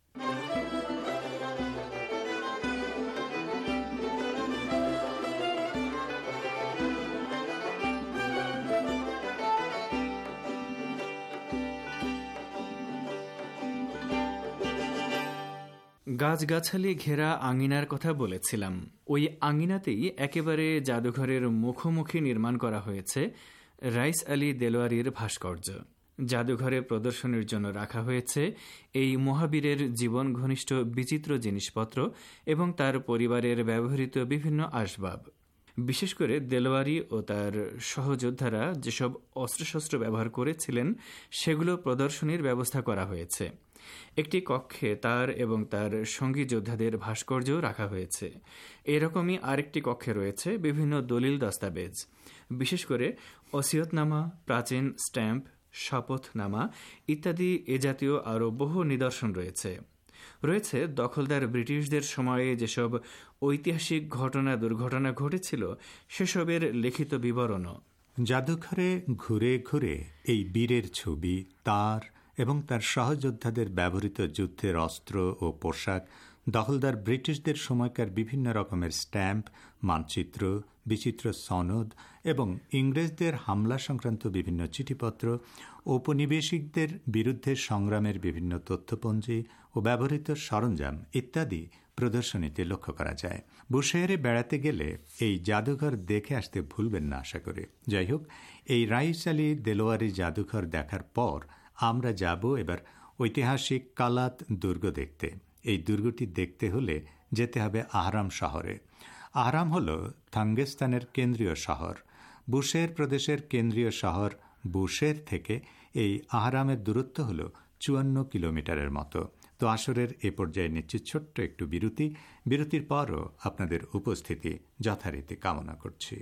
গাছগাছালি ঘেরা আঙিনার কথা বলেছিলাম। ওই আঙিনাতেই একেবারে জাদুঘরের মুখোমুখি নির্মাণ করা হয়েছে রাইস আলী দেলোয়ারির ভাস্কর্য। জাদুঘরে প্রদর্শনীর জন্য রাখা হয়েছে এই মহাবীরের জীবন ঘনিষ্ঠ বিচিত্র জিনিসপত্র এবং তার পরিবারের ব্যবহৃত বিভিন্ন আসবাব। বিশেষ করে দেলোয়ারি ও তার সহযোদ্ধারা যেসব অস্ত্রশস্ত্র ব্যবহার করেছিলেন সেগুলো প্রদর্শনীর ব্যবস্থা করা হয়েছে। একটি কক্ষে তার এবং তার সঙ্গী যোদ্ধাদের ভাস্কর্য রাখা হয়েছে। এরকমই আরেকটি কক্ষে রয়েছে বিভিন্ন দলিল দস্তাবেজ, বিশেষ করে ওসিয়তনামা, প্রাচীন স্ট্যাম্প, শপথনামা ইত্যাদি এ জাতীয় আরও বহু নিদর্শন রয়েছে। রয়েছে দখলদার ব্রিটিশদের সময়ে যেসব ঐতিহাসিক ঘটনা দুর্ঘটনা ঘটেছিল সেসবের লিখিত বিবরণও। জাদুঘরে ঘুরে ঘুরে এই বীরের ছবি, তার এবং তার সহযোদ্ধাদের ব্যবহৃত যুদ্ধের অস্ত্র ও পোশাক, দখলদার ব্রিটিশদের সময়কার বিভিন্ন রকমের স্ট্যাম্প, মানচিত্র, বিচিত্র সনদ এবং ইংরেজদের হামলা সংক্রান্ত বিভিন্ন চিঠিপত্র, ঔপনিবেশিকদের বিরুদ্ধে সংগ্রামের বিভিন্ন তথ্যপঞ্জি ও ব্যবহৃত সরঞ্জাম ইত্যাদি প্রদর্শনীতে লক্ষ্য করা যায়। বুশেহরে বেড়াতে গেলে এই জাদুঘর দেখে আসতে ভুলবেন না আশা করে। যাই হোক, এই রাইস আলী দেলোয়ারি জাদুঘর দেখার পর আমরা যাব এবার ঐতিহাসিক কালাত দুর্গ দেখতে। এই দুর্গটি দেখতে হলে যেতে হবে আহরাম শহরে। আহরাম হল তাঙ্গিস্তানের কেন্দ্রীয় শহর। বুশের প্রদেশের কেন্দ্রীয় শহর বুশের থেকে এই আহরামের দূরত্ব হল চুয়ান্ন কিলোমিটারের মতো। তো আসরের এ পর্যায়ে নিচ্ছে ছোট্ট একটু বিরতি। বিরতির পরও আপনাদের উপস্থিতি যথারীতি কামনা করছি।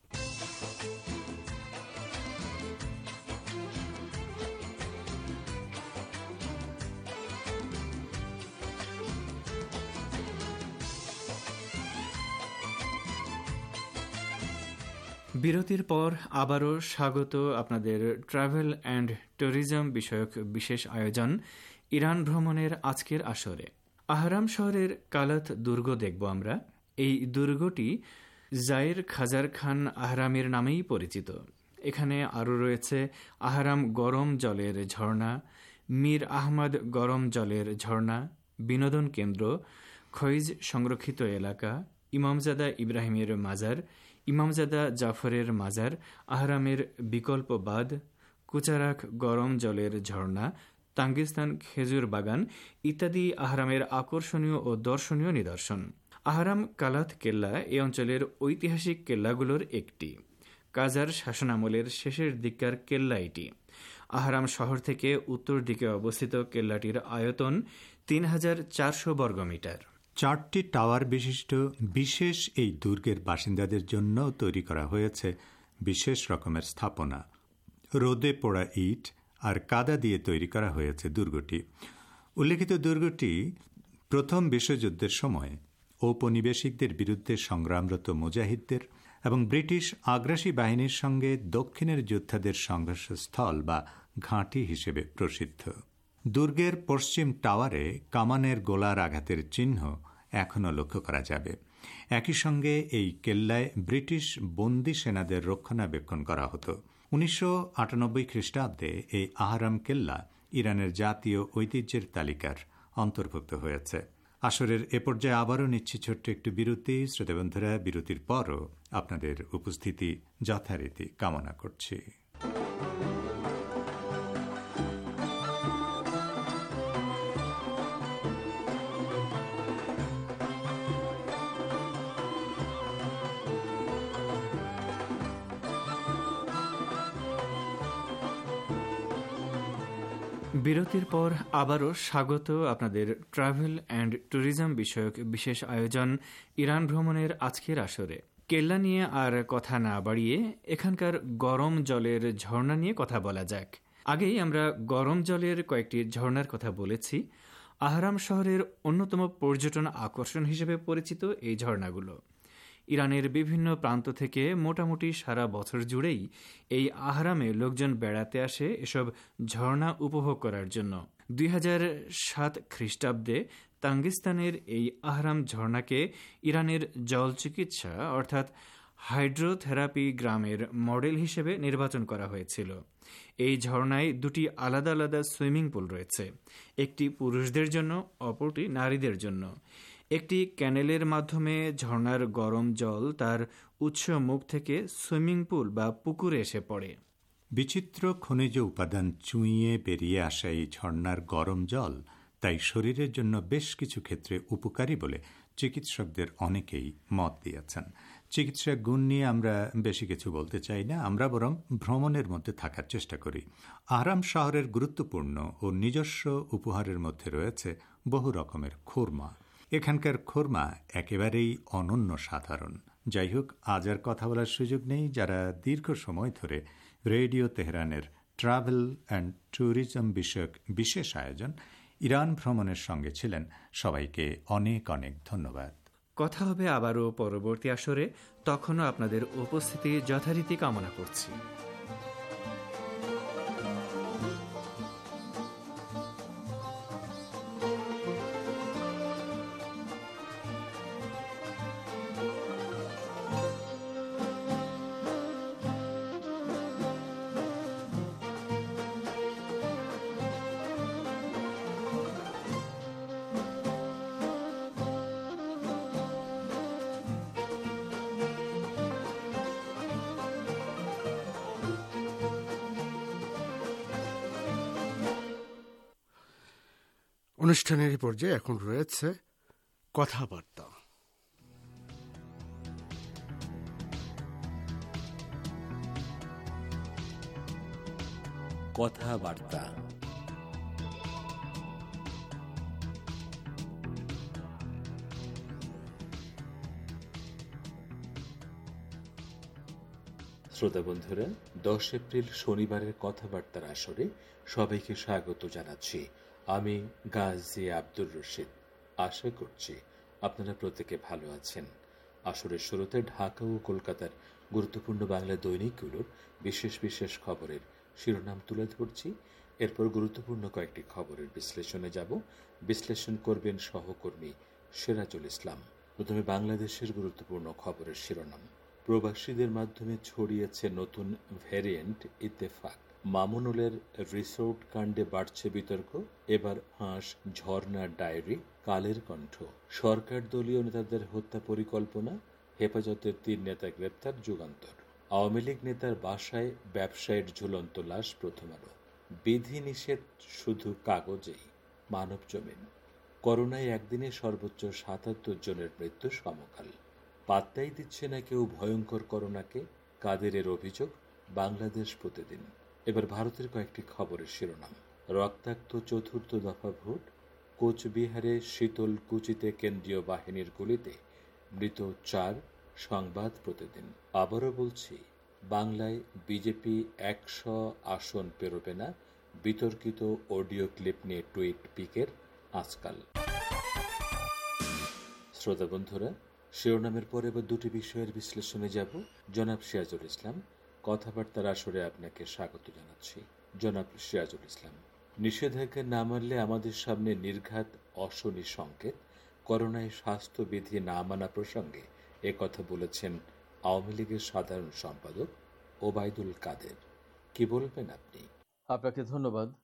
বিরতির পর আবারও স্বাগত আপনাদের ট্রাভেল অ্যান্ড ট্যুরিজম বিষয়ক বিশেষ আয়োজন ইরান ভ্রমণের আজকের আসরে। আহরাম শহরের কালাত দুর্গ দেখব আমরা। এই দুর্গটি জায়ের খাজার খান আহরামের নামেই পরিচিত। এখানে আরও রয়েছে আহরাম গরম জলের ঝর্ণা, মীর আহমদ গরম জলের ঝর্ণা, বিনোদন কেন্দ্র, খইজ সংরক্ষিত এলাকা, ইমামজাদা ইব্রাহিমের মাজার, ইমামজাদা জাফরের মাজার, আহরামের বিকল্প বাঁধ, কুচারাক গরম জলের ঝর্ণা, তাঙ্গিস্তান খেজুর বাগান ইত্যাদি আহরামের আকর্ষণীয় ও দর্শনীয় নিদর্শন। আহরাম কালাত কেল্লা এ অঞ্চলের ঐতিহাসিক কেল্লাগুলোর একটি। কাজার শাসনামলের শেষের দিককার কেল্লা এটি। আহরাম শহর থেকে উত্তর দিকে অবস্থিত কেল্লাটির আয়তন তিন হাজার চারশো বর্গমিটার। চারটি টাওয়ার বিশিষ্ট বিশেষ এই দুর্গের বাসিন্দাদের জন্য তৈরি করা হয়েছে বিশেষ রকমের স্থাপনা। রোদে পোড়া ইট আর কাদা দিয়ে তৈরি করা হয়েছে দুর্গটি। উল্লেখিত দুর্গটি প্রথম বিশ্বযুদ্ধের সময় ঔপনিবেশিকদের বিরুদ্ধে সংগ্রামরত মুজাহিদদের এবং ব্রিটিশ আগ্রাসী বাহিনীর সঙ্গে দক্ষিণের যোদ্ধাদের সংঘর্ষস্থল বা ঘাঁটি হিসেবে প্রসিদ্ধ। দুর্গের পশ্চিম টাওয়ারে কামানের গোলার আঘাতের চিহ্ন এখনও লক্ষ্য করা যাবে। একই সঙ্গে এই কেল্লায় ব্রিটিশ বন্দী সেনাদের রক্ষণাবেক্ষণ করা হতো। উনিশশো আটানব্বই খ্রিস্টাব্দে এই আহরাম কেল্লা ইরানের জাতীয় ঐতিহ্যের তালিকার অন্তর্ভুক্ত হয়েছে। আসরের এ পর্যায়ে আবারও নিচ্ছি ছোট্ট একটু বিরতি। শ্রোতাবন্ধুরা, বিরতির পরও আপনাদের উপস্থিতি যথারীতি কামনা করছি। বিরতির পর আবারও স্বাগত আপনাদের ট্রাভেল অ্যান্ড ট্যুরিজম বিষয়ক বিশেষ আয়োজন ইরান ভ্রমণের আজকের আসরে। কেল্লা নিয়ে আর কথা না বাড়িয়ে এখানকার গরম জলের ঝর্ণা নিয়ে কথা বলা যাক। আগেই আমরা গরম জলের কয়েকটি ঝর্ণার কথা বলেছি। আহরাম শহরের অন্যতম পর্যটন আকর্ষণ হিসেবে পরিচিত এই ঝর্ণাগুলো। ইরানের বিভিন্ন প্রান্ত থেকে মোটামুটি সারা বছর জুড়েই এই আহরামে লোকজন বেড়াতে আসে এসব ঝর্ণা উপভোগ করার জন্য। দুই হাজার সাত খ্রিস্টাব্দে তাঙ্গিস্তানের এই আহরাম ঝর্ণাকে ইরানের জল চিকিৎসা অর্থাৎ হাইড্রোথেরাপি গ্রামের মডেল হিসেবে নির্বাচন করা হয়েছিল। এই ঝর্ণায় দুটি আলাদা আলাদা সুইমিং পুল রয়েছে, একটি পুরুষদের জন্য, অপরটি নারীদের জন্য। একটি ক্যানেলের মাধ্যমে ঝর্ণার গরম জল তার উৎস মুখ থেকে সুইমিং পুল বা পুকুরে এসে পড়ে। বিচিত্র খনিজ উপাদান চুইয়ে বেরিয়ে আসা এই ঝর্ণার গরম জল তাই শরীরের জন্য বেশ কিছু ক্ষেত্রে উপকারী বলে চিকিৎসকদের অনেকেই মত দিয়েছেন। চিকিৎসা গুণ নিয়ে আমরা বেশি কিছু বলতে চাই না, আমরা বরং ভ্রমণের মধ্যে থাকার চেষ্টা করি। আহরাম শহরের গুরুত্বপূর্ণ ও নিজস্ব উপহারের মধ্যে রয়েছে বহু রকমের খুরমা। এখানকার খুরমা একেবারেই অনন্য সাধারণ। যাই হোক, আজ আর কথা বলার সুযোগ নেই। যারা দীর্ঘ সময় ধরে রেডিও তেহরানের ট্রাভেল অ্যান্ড ট্যুরিজম বিষয়ক বিশেষ আয়োজন ইরান ভ্রমণের সঙ্গে ছিলেন, সবাইকে অনেক অনেক ধন্যবাদ। কথা হবে আবারও পরবর্তী আসরে, তখনও আপনাদের উপস্থিতি যথারীতি কামনা করছি। অনুষ্ঠানের পর্যায়ে এখন রয়েছে কথাবার্তা। কথাবার্তা শ্রোতা বন্ধুরা, দশ এপ্রিল শনিবারের কথাবার্তার আসরে সবাইকে স্বাগত জানাচ্ছি। আমি গাজী আব্দুর রশিদ। আশা করছি আপনারা প্রত্যেকে ভালো আছেন। আসরের শুরুতে ঢাকা ও কলকাতার গুরুত্বপূর্ণ বাংলা দৈনিকগুলোর বিশেষ বিশেষ খবরের শিরোনাম তুলে ধরছি। এরপর গুরুত্বপূর্ণ কয়েকটি খবরের বিশ্লেষণে যাব। বিশ্লেষণ করবেন সহকর্মী সিরাজুল ইসলাম। প্রথমে বাংলাদেশের গুরুত্বপূর্ণ খবরের শিরোনাম। প্রবাসীদের মাধ্যমে ছড়িয়েছে নতুন ভ্যারিয়েন্ট ইত্তেফাক। মামুনুলের রিসোর্ট কাণ্ডে বাড়ছে বিতর্ক। এবার হাঁস ঝর্ণা ডায়েরি। কালের কণ্ঠ। সরকার দলীয় নেতাদের হত্যা পরিকল্পনা। হেফাজতের তিন নেতা গ্রেপ্তার। যুগান্তর। আওয়ামী লীগ নেতার বাসায় ব্যবসায়ীর ঝুলন্ত লাশ। প্রথম আলো। বিধি নিষেধ শুধু কাগজেই। মানব জমিন। করোনায় একদিনে সর্বোচ্চ সাতাত্তর জনের মৃত্যু সমকাল। পাত্তাই দিচ্ছে না কেউ ভয়ঙ্কর করোনাকে। কাদেরের অভিযোগ। বাংলাদেশ প্রতিদিন। এবার ভারতের কয়েকটি খবরের শিরোনাম। রক্তাক্ত চতুর্থ দফা ভোট। কোচবিহারে শীতল কুচিতে কেন্দ্রীয় বাহিনীর গুলিতে মৃত চার। সংবাদ প্রতিদিন। আবারও বলছি, বাংলায় বিজেপি একশো আসন পেরোবে না। বিতর্কিত অডিও ক্লিপ নিয়ে টুইট পিকের আজকাল। শ্রোতা বন্ধুরা, শিরোনামের পরে এবার দুটি বিষয়ের বিশ্লেষণে যাব। জনাব সিরাজুল ইসলাম, কথাবার্তার আসরে আপনাকে স্বাগত জানাচ্ছি। জনাব সিরাজুল ইসলাম, নিষেধাজ্ঞা না মানলে আমাদের সামনে নির্ঘাত অশনি সংকেত। করোনায় স্বাস্থ্যবিধি না মানা প্রসঙ্গে এ কথা বলেছেন আওয়ামী লীগের সাধারণ সম্পাদক ওবায়দুল কাদের। কি বলবেন আপনি? আপনাকে ধন্যবাদ।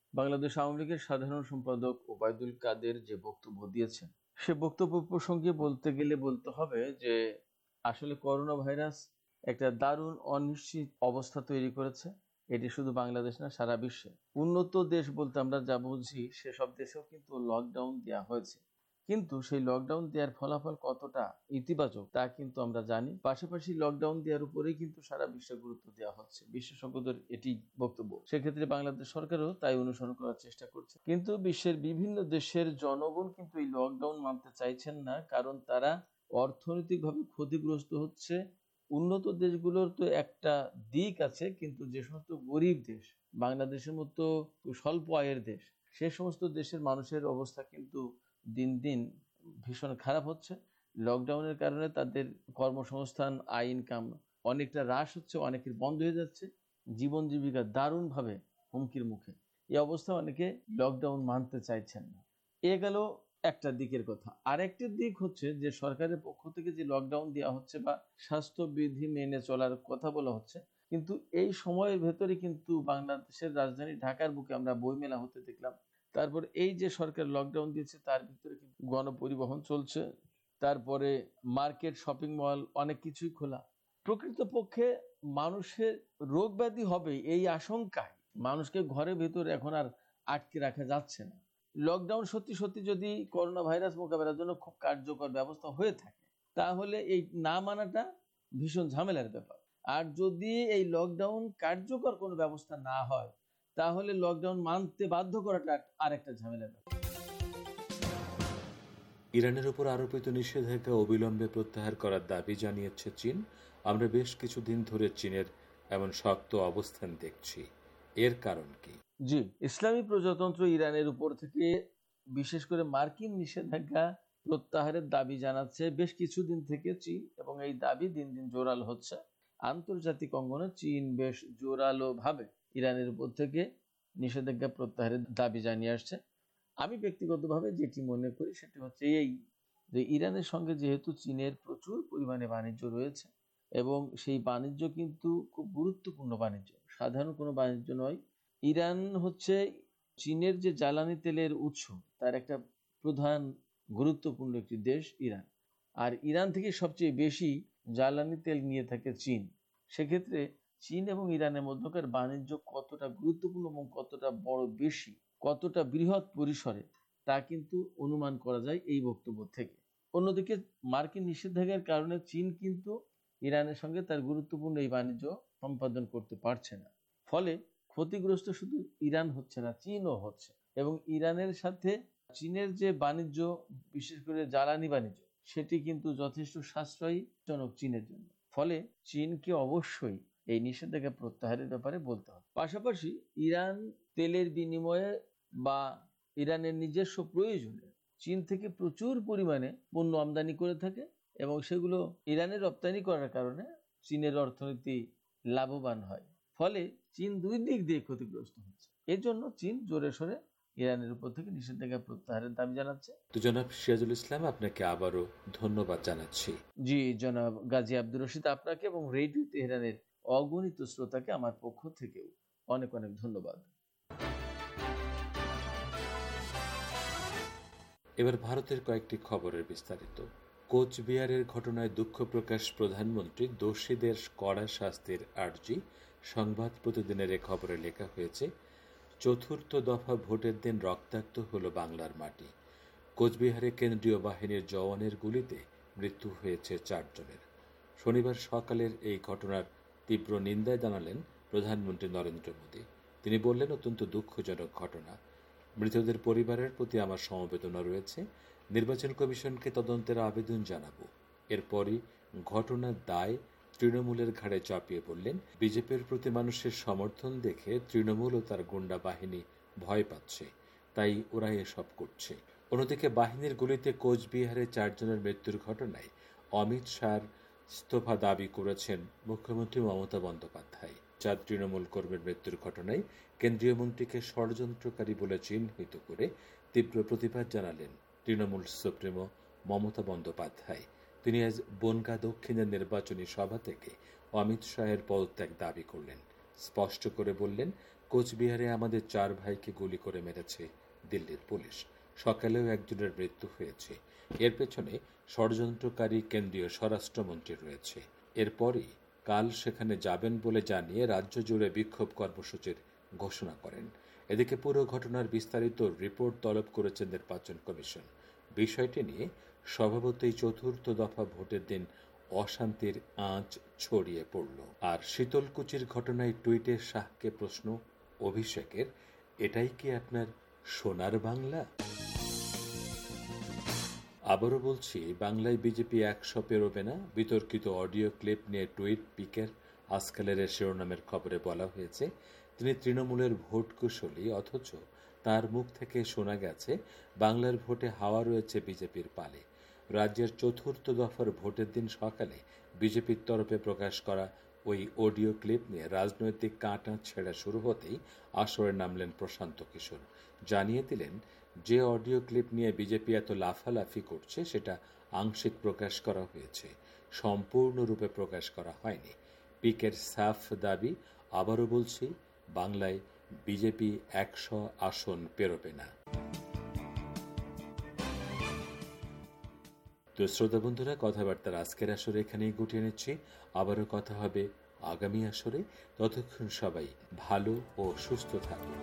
বাংলাদেশ আওয়ামী লীগের সাধারণ সম্পাদক ওবায়দুল কাদের যে বক্তব্য দিয়েছেন, সে বক্তব্য প্রসঙ্গে বলতে গেলে বলতে হবে যে আসলে করোনা ভাইরাস একটা দারুণ অনিশ্চিত অবস্থা তৈরি করেছে। এটি শুধু বাংলাদেশ না, সারা বিশ্বে উন্নত দেশ বলতে আমরা যা বুঝি সেসব দেশেও কিন্তু লকডাউন দেওয়া হয়েছে, কিন্তু সেই লকডাউন দেওয়ার ফলাফল কতটা ইতিবাচক তা কিন্তু আমরা জানি। পাশাপাশি লকডাউন দেওয়ার উপরেই কিন্তু সারা বিশ্বে গুরুত্ব দেওয়া হচ্ছে, বিশেষজ্ঞদের এটি বক্তব্য। সেক্ষেত্রে বাংলাদেশ সরকারও তাই অনুসরণ করার চেষ্টা করছে, কিন্তু বিশ্বের বিভিন্ন দেশের জনগণ কিন্তু এই লকডাউন মানতে চাইছেন না, কারণ তারা অর্থনৈতিকভাবে ক্ষতিগ্রস্ত হচ্ছে। উন্নত দেশগুলোর তো একটা দিক আছে, কিন্তু যে সমস্ত গরিব দেশ, বাংলাদেশের মতো স্বল্প আয়ের দেশ, সে সমস্ত দেশের মানুষের অবস্থা কিন্তু দিন দিন ভীষণ খারাপ হচ্ছে। লকডাউনের কারণে তাদের কর্মসংস্থান, আয় ইনকাম অনেকটা হ্রাস হচ্ছে, অনেকের বন্ধ হয়ে যাচ্ছে, জীবন জীবিকা দারুণভাবে হুমকির মুখে। এই অবস্থা অনেকে লকডাউন মানতে চাইছেন না। এ গেল একটা দিকের কথা। আরেকটি দিক হচ্ছে যে সরকারের পক্ষ থেকে যে লকডাউন দেওয়া হচ্ছে বা স্বাস্থ্যবিধি মেনে চলার কথা বলা হচ্ছে, কিন্তু এই সময়ের ভেতরে কিন্তু বাংলাদেশের রাজধানী ঢাকার বুকে আমরা বইমেলা হতে দেখলাম। তারপর এই যে সরকার লকডাউন দিয়েছে তার ভিতরে কিন্তু গণপরিবহন চলছে, তারপরে মার্কেট, শপিং মল, অনেক কিছুই খোলা। প্রকৃতপক্ষে মানুষের রোগ ব্যাধি হবে এই আশঙ্কায় মানুষকে ঘরের ভেতরে এখন আর আটকে রাখা যাচ্ছে না। লকডাউন সত্যি সত্যি যদি করোনা ভাইরাস মোকাবেলার জন্য খুব কার্যকর ব্যবস্থা হয়ে থাকে, তাহলে এই না মানাটা ভীষণ ঝামেলার ব্যাপার। আর যদি এই লকডাউন কার্যকর কোনো ব্যবস্থা না হয়, তাহলে লকডাউন মানতে বাধ্য করাটা আরেকটা ঝামেলার ব্যাপার। ইরানের উপর আরোপিত নিষেধাজ্ঞা অবিলম্বে প্রত্যাহার করার দাবি জানিয়েছে চীন। আমরা বেশ কিছুদিন ধরে চীনের এমন শক্ত অবস্থান দেখছি, এর কারণ কি? জি, ইসলামী প্রজাতন্ত্র ইরানের উপর থেকে বিশেষ করে মার্কিন নিষেধাজ্ঞা প্রত্যাহারের দাবি জানাচ্ছে বেশ কিছুদিন থেকে চীন, এবং এই দাবি দিন দিন জোরালো হচ্ছে। আন্তর্জাতিক অঙ্গনে চীন বেশ জোরালো ভাবে ইরানের উপর থেকে নিষেধাজ্ঞা প্রত্যাহারের দাবি জানিয়ে আসছে। আমি ব্যক্তিগতভাবে যেটি মনে করি সেটি হচ্ছে এই যে ইরানের সঙ্গে যেহেতু চীনের প্রচুর পরিমাণে বাণিজ্য রয়েছে, এবং সেই বাণিজ্য কিন্তু খুব গুরুত্বপূর্ণ বাণিজ্য, সাধারণ কোনো বাণিজ্য নয়। ইরান হচ্ছে চীনের যে জ্বালানি তেলের উৎস, তার একটা প্রধান গুরুত্বপূর্ণ একটি দেশ ইরান। আর ইরান থেকে সবচেয়ে বেশি জ্বালানি তেল নিয়ে থাকে চীন। সেক্ষেত্রে চীন এবং ইরানের মধ্যকার বাণিজ্য কতটা গুরুত্বপূর্ণ এবং কতটা বড়, বেশি, কতটা বৃহৎ পরিসরে, তা কিন্তু অনুমান করা যায় এই বক্তব্য থেকে। অন্যদিকে মার্কিন নিষেধাজ্ঞার কারণে চীন কিন্তু ইরানের সঙ্গে তার গুরুত্বপূর্ণ এই বাণিজ্য সম্পাদন করতে পারছে না। ফলে ক্ষতিগ্রস্ত শুধু ইরান হচ্ছে না, চীনও হচ্ছে। এবং ইরানের সাথে চীনের যে বাণিজ্য, বিশেষ করে জ্বালানি বাণিজ্য, সেটি কিন্তু যথেষ্ট সাশ্রয়ীজনক চীনের জন্য। ফলে চীনকে অবশ্যই এই নিষেধাজ্ঞা প্রত্যাহারের ব্যাপারে বলতে হবে। পাশাপাশি ইরান তেলের বিনিময়ে বা ইরানের নিজস্ব প্রয়োজনে চীন থেকে প্রচুর পরিমাণে পণ্য আমদানি করে থাকে, এবং সেগুলো ইরানে রপ্তানি করার কারণে চীনের অর্থনীতি লাভবান হয়। ফলে চীন দুই দিক দিয়ে ক্ষতিগ্রস্ত হচ্ছে। এর জন্য চীন জোরে সোরে ইরানের উপর থেকে নিষেধাজ্ঞা প্রত্যাহারের দাবি জানাচ্ছে। তো জনাব সিরাজুল ইসলাম, আপনাকে আবারও ধন্যবাদ জানাচ্ছি। জি জনাব গাজী আব্দুর রশিদ, আপনাকে এবং রেডিও তেহরানের অগণিত শ্রোতাকে আমার পক্ষ থেকেও অনেক অনেক ধন্যবাদ। এবার ভারতের কয়েকটি খবরের বিস্তারিত। কোচবিহারের ঘটনায় দুঃখ প্রকাশ প্রধানমন্ত্রী, দোষীদের কড়া শাস্তির আর্জি। সংবাদ প্রতিদিনের এ খবরে লেখা হয়েছে, চতুর্থ দফা ভোটের দিন রক্তাক্ত হল বাংলার মাটি। কোচবিহারে কেন্দ্রীয় বাহিনীর জওয়ানের গুলিতে মৃত্যু হয়েছে চারজনের। শনিবার সকালের এই ঘটনার তীব্র নিন্দায় জানালেন প্রধানমন্ত্রী নরেন্দ্র মোদী। তিনি বললেন, অত্যন্ত দুঃখজনক ঘটনা। মৃতদের পরিবারের প্রতি আমার সমবেদনা রয়েছে। নির্বাচন কমিশনকে তদন্তের আবেদন জানাবো। এরপরই ঘটনার দায় তৃণমূলের ঘাড়ে চাপিয়ে পড়লেন। বিজেপির প্রতি মানুষের সমর্থন দেখে তৃণমূল ও তার গুন্ডা বাহিনী ভয় পাচ্ছে, তাই ওরা এসব করছে। অন্যদিকে বাহিনীর গুলিতে কোচবিহারে চারজনের মৃত্যুর ঘটনায় অমিত শাহর ইস্তফা দাবি করেছেন মুখ্যমন্ত্রী মমতা বন্দ্যোপাধ্যায়। চার তৃণমূল কর্মীর মৃত্যুর ঘটনায় কেন্দ্রীয় মন্ত্রীকে ষড়যন্ত্রকারী বলে চিহ্নিত করে তীব্র প্রতিবাদ জানালেন তৃণমূল সুপ্রিমো মমতা বন্দ্যোপাধ্যায়। তিনি আজ বনগাঁ দক্ষিণের নির্বাচনী সভা থেকে অমিত শাহের পদত্যাগ দাবি করলেন। স্পষ্ট করে বললেন, কোচবিহারে আমাদের চার ভাইকে গুলি করে মেরেছে দিল্লির পুলিশ। সকালেও একজনের মৃত্যু হয়েছে। এর পেছনে ষড়যন্ত্রকারী কেন্দ্রীয় স্বরাষ্ট্রমন্ত্রী রয়েছে। এরপরই কাল সেখানে যাবেন বলে জানিয়ে রাজ্য জুড়ে বিক্ষোভ কর্মসূচির ঘোষণা করেন। এদিকে পুরো ঘটনার বিস্তারিত রিপোর্ট তলব করেছেন নির্বাচন কমিশন। বিষয়টি নিয়ে স্বভাবতই চতুর্থ দফা ভোটের দিন অশান্তির আঁচ ছড়িয়ে পড়ল। আর শীতলকুচির ঘটনায় টুইটে শাহকে প্রশ্ন অভিষেকের, এটাই কি আপনার সোনার বাংলা? আবারও বলছি, বাংলায় বিজেপি একশো পেরোবে না। বিতর্কিত অডিও ক্লিপ নিয়ে টুইট পিকের। আজকালের শিরোনামের খবরে বলা হয়েছে তিনি তৃণমূলের ভোট কুশলী, অথচ তার মুখ থেকে শোনা গেছে বাংলার ভোটে হাওয়া রয়েছে বিজেপির পালে। রাজ্যের চতুর্থ দফার ভোটের দিন সকালে বিজেপির তরফে প্রকাশ করা ওই অডিও ক্লিপ নিয়ে রাজনৈতিক কাঁটা ছেঁড়া শুরু হতেই আসরে নামলেন প্রশান্ত কিশোর। জানিয়ে দিলেন, যে অডিও ক্লিপ নিয়ে বিজেপি এত লাফালাফি করছে সেটা আংশিক প্রকাশ করা হয়েছে, সম্পূর্ণরূপে প্রকাশ করা হয়নি। পিকের সাফ দাবি, আবারও বলছি, বাংলায় বিজেপি একশো আসন পেরোবে না। তো শ্রোতা বন্ধুরা, কথাবার্তার আজকের আসরে এখানেই গুটিয়ে নিচ্ছি। আবারও কথা হবে আগামী আসরে। ততক্ষণ সবাই ভালো ও সুস্থ থাকুন।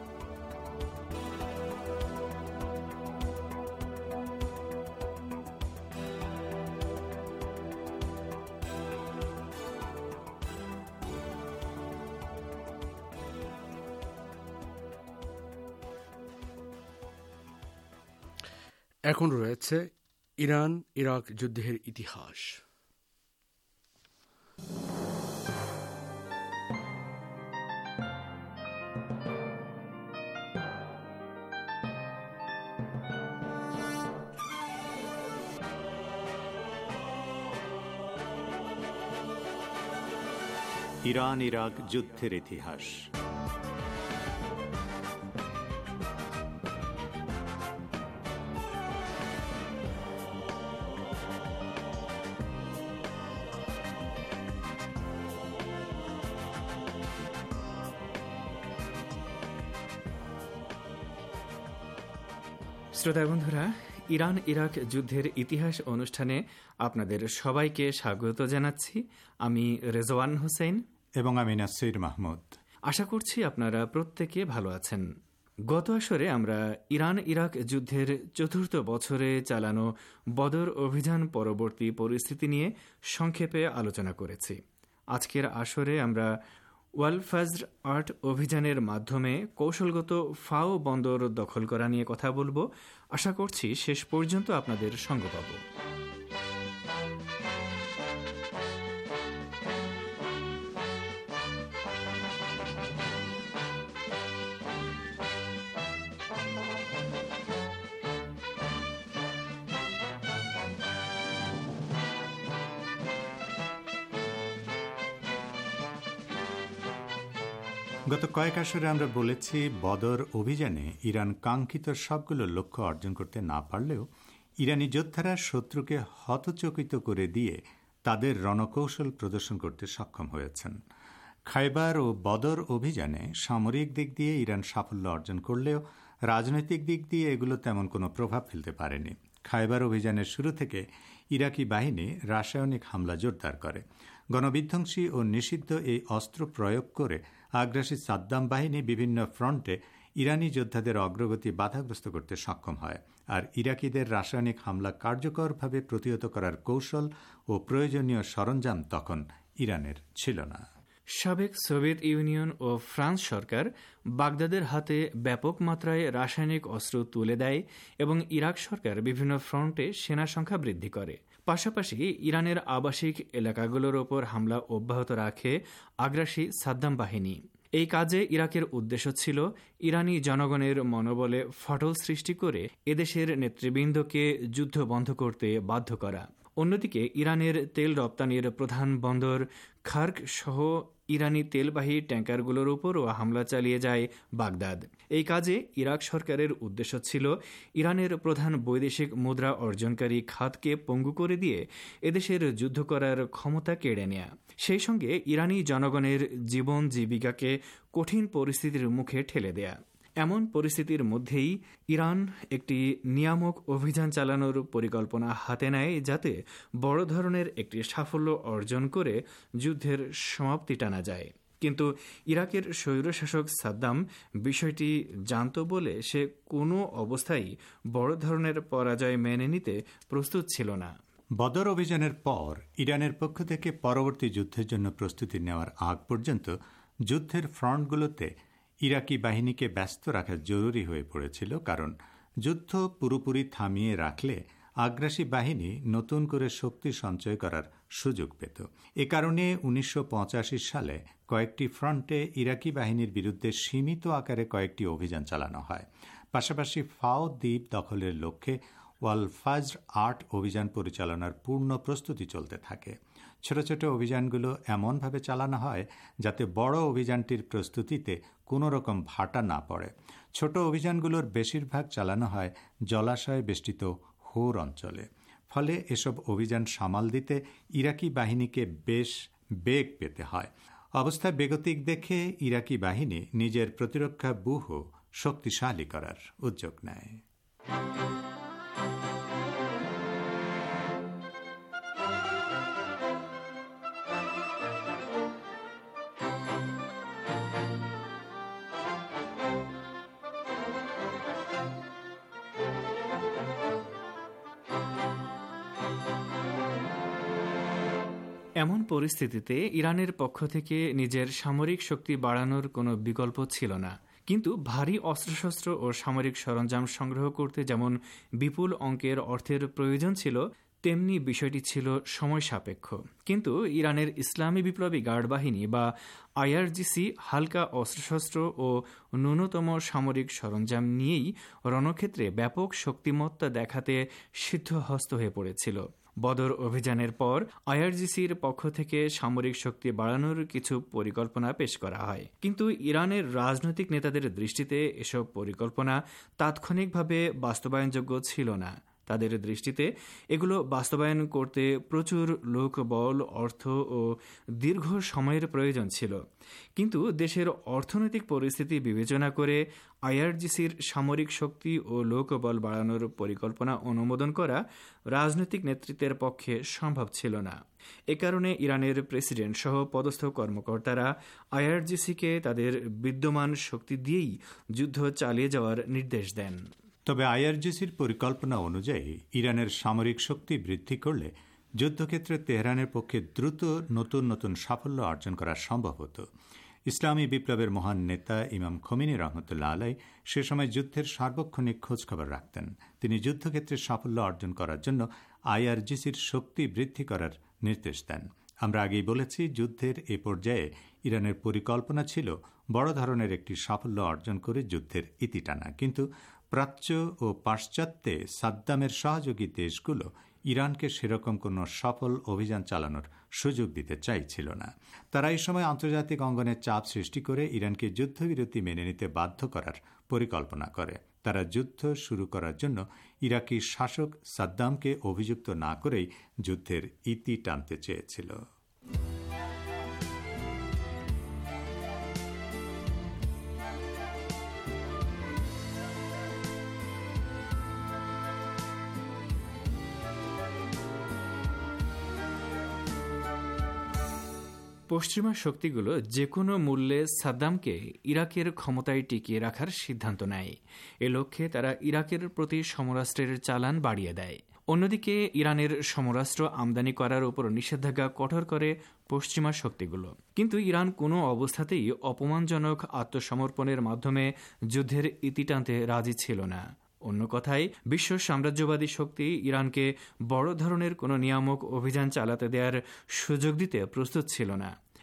এখন রয়েছে ইরান ইরাক যুদ্ধের ইতিহাস। ইরান ইরাক যুদ্ধের ইতিহাস। শ্রোতা বন্ধুরা, ইরান ইরাক যুদ্ধের ইতিহাস অনুষ্ঠানে আপনাদের সবাইকে স্বাগত জানাচ্ছি। আমি রেজওয়ান হোসেন এবং আমি নাসির মাহমুদ। আশা করছি আপনারা প্রত্যেকে ভালো আছেন। গত আসরে আমরা ইরান ইরাক যুদ্ধের চতুর্থ বছরে চালানো বদর অভিযান পরবর্তী পরিস্থিতি নিয়ে সংক্ষেপে আলোচনা করেছি। আজকের আসরে আমরা ওয়াল ফাজর আট অভিযানের মাধ্যমে কৌশলগত ফাও বন্দর দখল করা নিয়ে কথা বলবো। আশা করছি শেষ পর্যন্ত আপনাদের সঙ্গ পাব। গত কয়েক আসরে আমরা বলেছি, বদর অভিযানে ইরান কাঙ্ক্ষিত সবগুলো লক্ষ্য অর্জন করতে না পারলেও ইরানি যোদ্ধারা শত্রুকে হতচকিত করে দিয়ে তাদের রণকৌশল প্রদর্শন করতে সক্ষম হয়েছেন। খাইবার ও বদর অভিযানে সামরিক দিক দিয়ে ইরান সাফল্য অর্জন করলেও রাজনৈতিক দিক দিয়ে এগুলো তেমন কোনো প্রভাব ফেলতে পারেনি। খাইবার অভিযানের শুরু থেকে ইরাকি বাহিনী রাসায়নিক হামলা জোরদার করে। গণবিধ্বংসী ও নিষিদ্ধ এই অস্ত্র প্রয়োগ করে আগ্রাসী সাদ্দাম বাহিনী বিভিন্ন ফ্রন্টে ইরানি যোদ্ধাদের অগ্রগতি বাধাগ্রস্ত করতে সক্ষম হয়। আর ইরাকিদের রাসায়নিক হামলা কার্যকরভাবে প্রতিহত করার কৌশল ও প্রয়োজনীয় সরঞ্জাম তখন ইরানের ছিল না। সাবেক সোভিয়েত ইউনিয়ন ও ফ্রান্স সরকার বাগদাদের হাতে ব্যাপক মাত্রায় রাসায়নিক অস্ত্র তুলে দেয় এবং ইরাক সরকার বিভিন্ন ফ্রন্টে সেনা সংখ্যা বৃদ্ধি করে। পাশাপাশি ইরানের আবাসিক এলাকাগুলোর ওপর হামলা অব্যাহত রাখে আগ্রাসী সাদ্দাম বাহিনী। এই কাজে ইরাকের উদ্দেশ্য ছিল ইরানি জনগণের মনোবলে ফাটল সৃষ্টি করে এদেশের নেতৃবৃন্দকে যুদ্ধ বন্ধ করতে বাধ্য করা। অন্যদিকে ইরানের তেল রপ্তানির প্রধান বন্দর খার্ক সহ ইরানি তেলবাহী ট্যাঙ্কারগুলোর উপরও হামলা চালিয়ে যায় বাগদাদ। এই কাজে ইরাক সরকারের উদ্দেশ্য ছিল ইরানের প্রধান বৈদেশিক মুদ্রা অর্জনকারী খাতকে পঙ্গু করে দিয়ে এদেশের যুদ্ধ করার ক্ষমতা কেড়ে নেয়া, সেই সঙ্গে ইরানি জনগণের জীবন জীবিকাকে কঠিন পরিস্থিতির মুখে ঠেলে দেয়া। এমন পরিস্থিতির মধ্যেই ইরান একটি নিয়ামক অভিযান চালানোর পরিকল্পনা হাতে নেয়, যাতে বড় ধরনের একটি সাফল্য অর্জন করে যুদ্ধের সমাপ্তি টানা যায়। কিন্তু ইরাকের স্বৈরশাসক সাদ্দাম বিষয়টি জানত বলে সে কোনো অবস্থায় বড় ধরনের পরাজয় মেনে নিতে প্রস্তুত ছিল না। বদর অভিযানের পর ইরানের পক্ষ থেকে পরবর্তী যুদ্ধের জন্য প্রস্তুতি নেওয়ার আগ পর্যন্ত যুদ্ধের ফ্রন্টগুলোতে ইরাকি বাহিনীকে ব্যস্ত রাখা জরুরি হয়ে পড়েছিল, কারণ যুদ্ধ পুরোপুরি থামিয়ে রাখলে আগ্রাসী বাহিনী নতুন করে শক্তি সঞ্চয় করার সুযোগ পেত। এ কারণে উনিশশো পঁচাশি সালে কয়েকটি ফ্রন্টে ইরাকি বাহিনীর বিরুদ্ধে সীমিত আকারে কয়েকটি অভিযান চালানো হয়। পাশাপাশি ফাও দ্বীপ দখলের লক্ষ্যে ওয়াল ফাজর আট অভিযান পরিচালনার পূর্ণ প্রস্তুতি চলতে থাকে। ছোট ছোট অভিযানগুলো এমনভাবে চালানো হয় যাতে বড় অভিযানটির প্রস্তুতিতে কোনো রকম ভাটা না পড়ে। ছোট অভিযানগুলোর বেশিরভাগ চালানো হয় জলাশয় বেষ্টিত হোর অঞ্চলে। ফলে এসব অভিযান সামাল দিতে ইরাকি বাহিনীকে বেশ বেগ পেতে হয়। অবস্থা বেগতিক দেখে ইরাকি বাহিনী নিজের প্রতিরক্ষা ব্যূহ শক্তিশালী করার উদ্যোগ নেয়। এমন পরিস্থিতিতে ইরানের পক্ষ থেকে নিজের সামরিক শক্তি বাড়ানোর কোনো বিকল্প ছিল না। কিন্তু ভারী অস্ত্রশস্ত্র ও সামরিক সরঞ্জাম সংগ্রহ করতে যেমন বিপুল অঙ্কের অর্থের প্রয়োজন ছিল, তেমনি বিষয়টি ছিল সময় সাপেক্ষ। কিন্তু ইরানের ইসলামী বিপ্লবী গার্ড বাহিনী বা আইআরজিসি হালকা অস্ত্রশস্ত্র ও ন্যূনতম সামরিক সরঞ্জাম নিয়েই রণক্ষেত্রে ব্যাপক শক্তিমত্তা দেখাতে সিদ্ধহস্ত হয়ে পড়েছিল। বদর অভিযানের পর আইআরজিসির পক্ষ থেকে সামরিক শক্তি বাড়ানোর কিছু পরিকল্পনা পেশ করা হয়, কিন্তু ইরানের রাজনৈতিক নেতাদের দৃষ্টিতে এসব পরিকল্পনা তাৎক্ষণিকভাবে বাস্তবায়নযোগ্য ছিল না। তাদের দৃষ্টিতে এগুলো বাস্তবায়ন করতে প্রচুর লোকবল, অর্থ ও দীর্ঘ সময়ের প্রয়োজন ছিল। কিন্তু দেশের অর্থনৈতিক পরিস্থিতি বিবেচনা করে আইআরজিসির সামরিক শক্তি ও লোকবল বাড়ানোর পরিকল্পনা অনুমোদন করা রাজনৈতিক নেতৃত্বের পক্ষে সম্ভব ছিল না। এ কারণে ইরানের প্রেসিডেন্ট সহ পদস্থ কর্মকর্তারা আইআরজিসিকে তাদের বিদ্যমান শক্তি দিয়েই যুদ্ধ চালিয়ে যাওয়ার নির্দেশ দেন। তবে আইআরজিসির পরিকল্পনা অনুযায়ী ইরানের সামরিক শক্তি বৃদ্ধি করলে যুদ্ধক্ষেত্রে তেহরানের পক্ষে দ্রুত নতুন নতুন সাফল্য অর্জন করা সম্ভব হতো। ইসলামী বিপ্লবের মহান নেতা ইমাম খোমেনি রহমতুল্লাহ আলাই সে সময় যুদ্ধের সার্বক্ষণিক খোঁজখবর রাখতেন। তিনি যুদ্ধক্ষেত্রে সাফল্য অর্জন করার জন্য আইআরজিসির শক্তি বৃদ্ধি করার নির্দেশ দেন। আমরা আগেই বলেছি, যুদ্ধের এ পর্যায়ে ইরানের পরিকল্পনা ছিল বড় ধরনের একটি সাফল্য অর্জন করে যুদ্ধের ইতি টানা। কিন্তু প্রাচ্য ও পাশ্চাত্যে সাদ্দামের সহযোগী দেশগুলো ইরানকে সেরকম কোনো সফল অভিযান চালানোর সুযোগ দিতে চাইছিল না। তারা এই সময় আন্তর্জাতিক অঙ্গনে চাপ সৃষ্টি করে ইরানকে যুদ্ধবিরতি মেনে নিতে বাধ্য করার পরিকল্পনা করে। তারা যুদ্ধ শুরু করার জন্য ইরাকি শাসক সাদ্দামকে অভিযুক্ত না করেই যুদ্ধের ইতি টানতে চেয়েছিল। পশ্চিমা শক্তিগুলো যে কোনো মূল্যে সাদ্দামকে ইরাকের ক্ষমতায় টিকিয়ে রাখার সিদ্ধান্ত নেয়। এ লক্ষ্যে তারা ইরাকের প্রতি সমরাস্ত্রের চালান বাড়িয়ে দেয়। অন্যদিকে ইরানের সমরাস্ত্র আমদানি করার উপর নিষেধাজ্ঞা কঠোর করে পশ্চিমা শক্তিগুলো। কিন্তু ইরান কোনো অবস্থাতেই অপমানজনক আত্মসমর্পণের মাধ্যমে যুদ্ধের ইতি টানতে রাজি ছিল না। অন্য কথায়, বিশ্ব সাম্রাজ্যবাদী শক্তি ইরানকে বড় ধরনের কোনো নিয়ামক অভিযান চালাতে দেওয়ার সুযোগ দিতে প্রস্তুত ছিল না।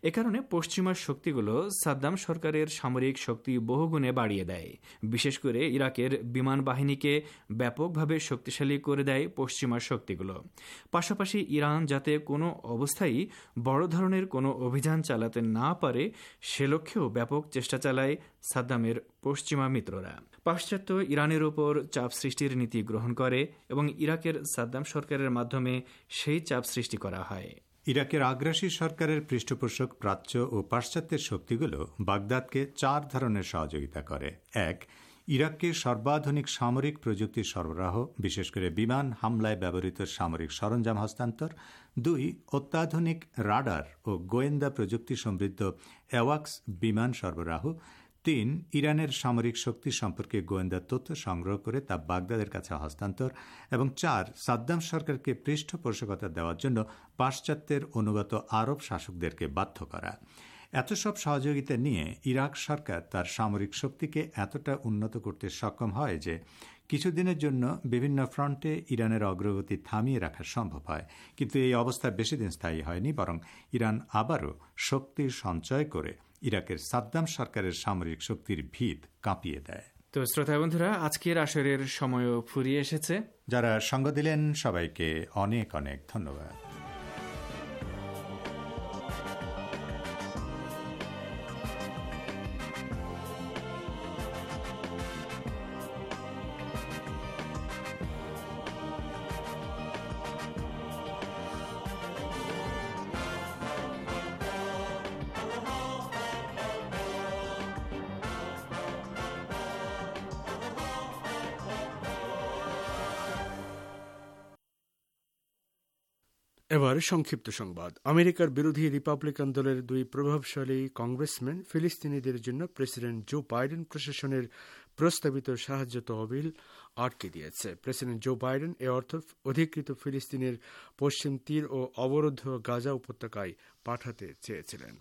এ কারণে পশ্চিমা শক্তিগুলো সাদ্দাম সরকারের সামরিক শক্তি বহুগুণে বাড়িয়ে দেয়। বিশেষ করে ইরাকের বিমান বাহিনীকে ব্যাপকভাবে শক্তিশালী করে দেয় পশ্চিমা শক্তিগুলো। পাশাপাশি ইরান যাতে কোনো অবস্থায় বড় ধরনের কোনো অভিযান চালাতে না পারে সে লক্ষ্যেও ব্যাপক চেষ্টা চালায় সাদ্দামের পশ্চিমা মিত্ররা। পাশ্চাত্য ইরানের উপর চাপ সৃষ্টির নীতি গ্রহণ করে এবং ইরাকের সাদ্দাম সরকারের মাধ্যমে সেই চাপ সৃষ্টি করা হয়। ইরাকের আগ্রাসী সরকারের পৃষ্ঠপোষক প্রাচ্য ও পাশ্চাত্যের শক্তিগুলো বাগদাদকে চার ধরনের সহযোগিতা করে। এক, ইরাককে সর্বাধুনিক সামরিক প্রযুক্তি সরবরাহ, বিশেষ করে বিমান হামলায় ব্যবহৃত সামরিক সরঞ্জাম হস্তান্তর। দুই, অত্যাধুনিক রাডার ও গোয়েন্দা প্রযুক্তি সমৃদ্ধ অ্যাওয়াক্স বিমান সরবরাহ। তিন, ইরানের সামরিক শক্তি সম্পর্কে গোয়েন্দা তথ্য সংগ্রহ করে তা বাগদাদের কাছে হস্তান্তর। এবং চার, সাদ্দাম সরকারকে পৃষ্ঠপোষকতা দেওয়ার জন্য পাশ্চাত্যের অনুগত আরব শাসকদেরকে বাধ্য করা। এত সব সহযোগিতা নিয়ে ইরাক সরকার তার সামরিক শক্তিকে এতটা উন্নত করতে সক্ষম হয় যে কিছুদিনের জন্য বিভিন্ন ফ্রন্টে ইরানের অগ্রগতি থামিয়ে রাখা সম্ভব হয়। কিন্তু এই অবস্থা বেশি দিন স্থায়ী হয়নি, বরং ইরান আবারও শক্তি সঞ্চয় করে ইরাকের সাদ্দাম সরকারের সামরিক শক্তির ভিত কাঁপিয়ে দেয়। তো শ্রোতা বন্ধুরা, আজকের আসরের সময়ও ফুরিয়ে এসেছে। যারা সঙ্গ দিলেন সবাইকে অনেক অনেক ধন্যবাদ। এবার সংক্ষিপ্ত সংবাদ। আমেরিকার বিরোধী রিপাবলিকান দলের দুই প্রভাবশালী কংগ্রেসম্যান ফিলিস্তিনিদের জন্য প্রেসিডেন্ট জো বাইডেন প্রশাসনের প্রস্তাবিত সাহায্য তহবিল আটকে দিয়েছে। প্রেসিডেন্ট জো বাইডেন এ অর্থ অধিকৃত ফিলিস্তিনের পশ্চিম তীর ও অবরুদ্ধ গাজা উপত্যকায় পাঠাতে চেয়েছিলেন।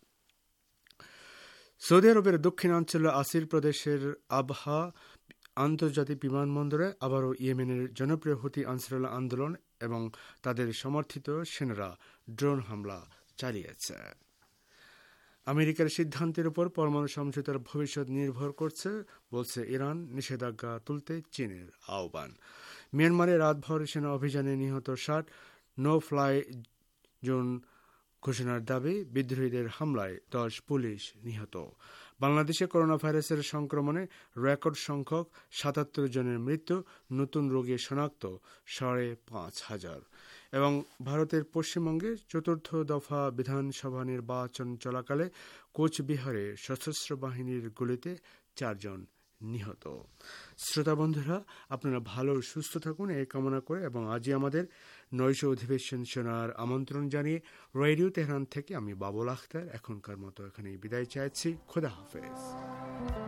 সৌদি আরবের দক্ষিণাঞ্চল আসির প্রদেশের আবহা আন্তর্জাতিক বিমানবন্দরে আবারও ইয়েমেনের জনপ্রিয় হুতি আনসারুল্লাহ আন্দোলন এবং তাদের সমর্থিত সেনারা ড্রোন হামলা চালিয়েছে। আমেরিকার সিদ্ধান্তের উপর পরমাণু সমঝোতার ভবিষ্যৎ নির্ভর করছে, বলছে ইরান। নিষেধাজ্ঞা তুলতে চীনের আহ্বান। মিয়ানমারে রাতভর সেনা অভিযানে নিহত ষাট, নো ফ্লাই জোন ঘোষণার দাবি, বিদ্রোহীদের হামলায় দশ পুলিশ নিহত। বাংলাদেশে করোনা ভাইরাসের সংক্রমণে রেকর্ড সংখ্যক সাতাত্তর জনের মৃত্যু, নতুন রোগী শনাক্ত সাড়ে পাঁচ হাজার। এবং ভারতের পশ্চিমবঙ্গে চতুর্থ দফা বিধানসভা নির্বাচন চলাকালে কোচবিহারে সশস্ত্র বাহিনীর গুলিতে চারজন নিহত। শ্রোতা বন্ধুরা, আপনারা ভালো সুস্থ থাকুন এই কামনা করে এবং আজই আমাদের নৈশ অধিবেশন শোনার আমন্ত্রণ জানিয়ে রেডিও তেহরান থেকে আমি বাবুল আখতার এখনকার মতো এখানেই বিদায় চাইছি। খোদা হাফেজ।